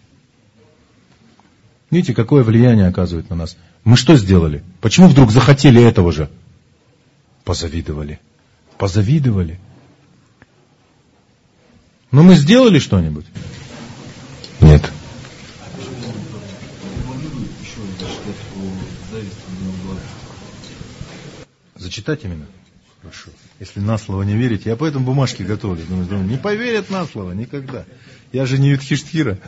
Видите, какое влияние оказывает на нас. Мы что сделали? Почему вдруг захотели этого же? Позавидовали. Позавидовали. Но мы сделали что-нибудь? Нет. Зачитать именно? Хорошо. Если на слово не верите, я поэтому бумажки готовлю. Думаю, не поверят на слово никогда. Я же не Юдхиштхира.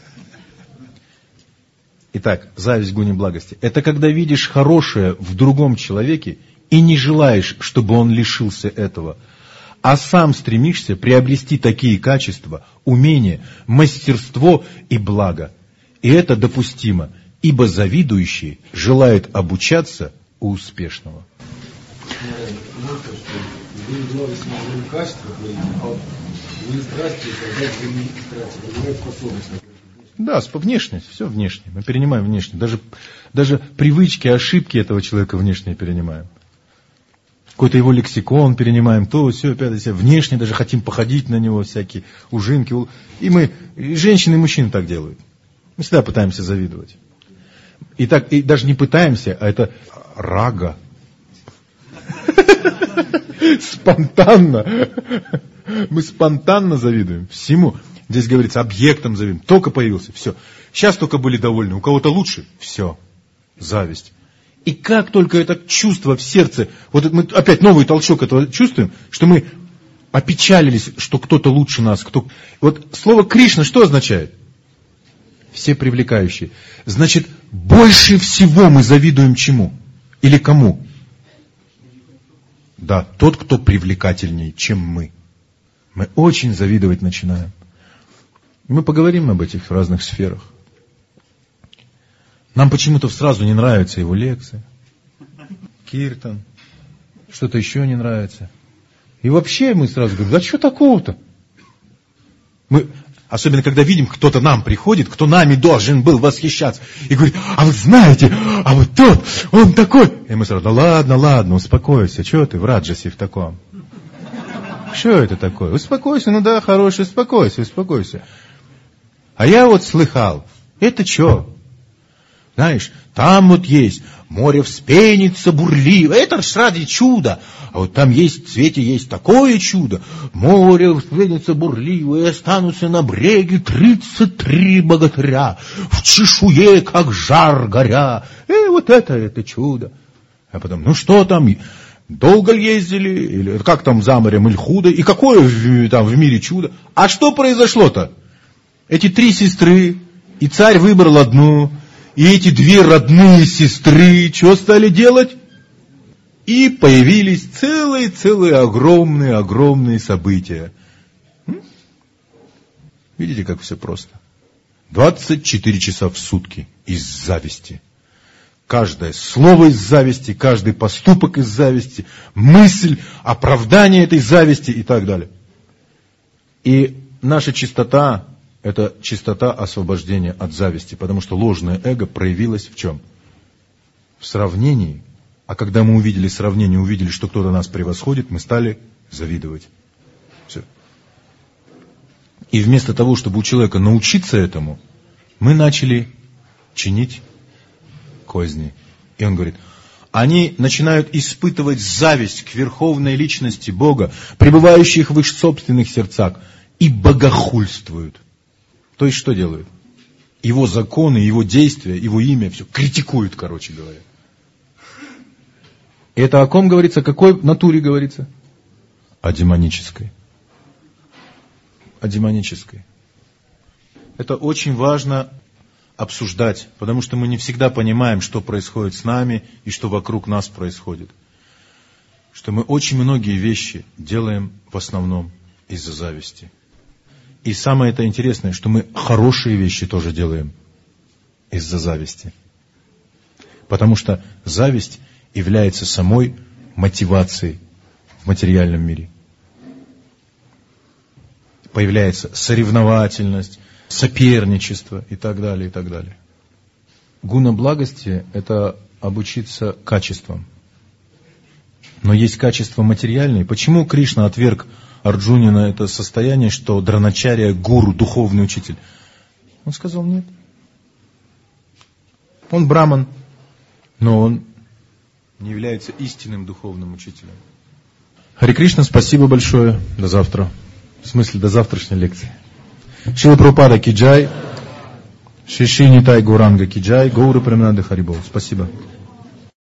Итак, зависть гуни благости. Это когда видишь хорошее в другом человеке и не желаешь, чтобы он лишился этого, а сам стремишься приобрести такие качества, умения, мастерство и благо. И это допустимо, ибо завидующий желает обучаться у успешного. Да, внешность, все внешнее. Мы перенимаем внешнее. Даже, даже привычки, ошибки этого человека внешне перенимаем. Какой-то его лексикон перенимаем, то, все, опять все. Внешне даже хотим походить на него, всякие ужинки. И мы, и женщины, и мужчины так делают. Мы всегда пытаемся завидовать. И, так, и даже не пытаемся, а это рага. Спонтанно. Мы спонтанно завидуем всему. Здесь говорится, объектом завидуем. Только появился, все. Сейчас только были довольны. У кого-то лучше, все. Зависть. И как только это чувство в сердце, вот мы опять новый толчок этого чувствуем, что мы опечалились, что кто-то лучше нас. Кто... Вот слово Кришна что означает? Все привлекающие. Значит, больше всего мы завидуем чему? Или кому? Да, тот, кто привлекательнее, чем мы. Мы очень завидовать начинаем. Мы поговорим об этих разных сферах. Нам почему-то сразу не нравятся его лекции. Киртан. Что-то еще не нравится. И вообще мы сразу говорим, да что такого-то? Мы, особенно когда видим, кто-то нам приходит, кто нами должен был восхищаться. И говорит, а вы знаете, а вот тот, он такой. И мы сразу, да ладно, ладно, успокойся. Что ты в раджасе в таком? Что это такое? Успокойся, ну да, хороший, успокойся, успокойся. А я вот слыхал, это что? Знаешь, там вот есть, море вспенится бурливо, это ж ради чуда. А вот там есть, в свете есть такое чудо, море вспенится бурливо, и останутся на бреге тридцать три богатыря, в чешуе, как жар горя. И вот это, это чудо. А потом, ну что там, долго ездили, или как там за морем, или худо, и какое там в мире чудо. А что произошло-то? Эти три сестры, и царь выбрал одну, И эти две родные сестры что стали делать? И появились целые-целые огромные-огромные события. Видите, как все просто? двадцать четыре часа в сутки из зависти. Каждое слово из зависти, каждый поступок из зависти, мысль, оправдание этой зависти и так далее. И наша чистота – это чистота освобождения от зависти, потому что ложное эго проявилось в чем? В сравнении. А когда мы увидели сравнение, увидели, что кто-то нас превосходит, мы стали завидовать. Все. И вместо того, чтобы у человека научиться этому, мы начали чинить козни. И он говорит, они начинают испытывать зависть к верховной личности Бога, пребывающих в их собственных сердцах, и богохульствуют. То есть что делают? Его законы, его действия, его имя, все критикуют, короче говоря. Это о ком говорится? О какой натуре говорится? О демонической. О демонической. Это очень важно обсуждать, потому что мы не всегда понимаем, что происходит с нами и что вокруг нас происходит. Что мы очень многие вещи делаем в основном из-за зависти. И самое это интересное, что мы хорошие вещи тоже делаем из-за зависти. Потому что зависть является самой мотивацией в материальном мире. Появляется соревновательность, соперничество и так далее, и так далее. Гуна благости – это обучиться качествам. Но есть качества материальные. Почему Кришна отверг Арджунина это состояние, что дроначарья – гуру, духовный учитель? Он сказал нет. Он браман, но он не является истинным духовным учителем. Харе Кришна, спасибо большое. До завтра. В смысле, до завтрашней лекции. Шрила Прабхупада ки джай. Шри Шри Нитай Гауранга ки джай. Гауры Премананды Харибол. Спасибо.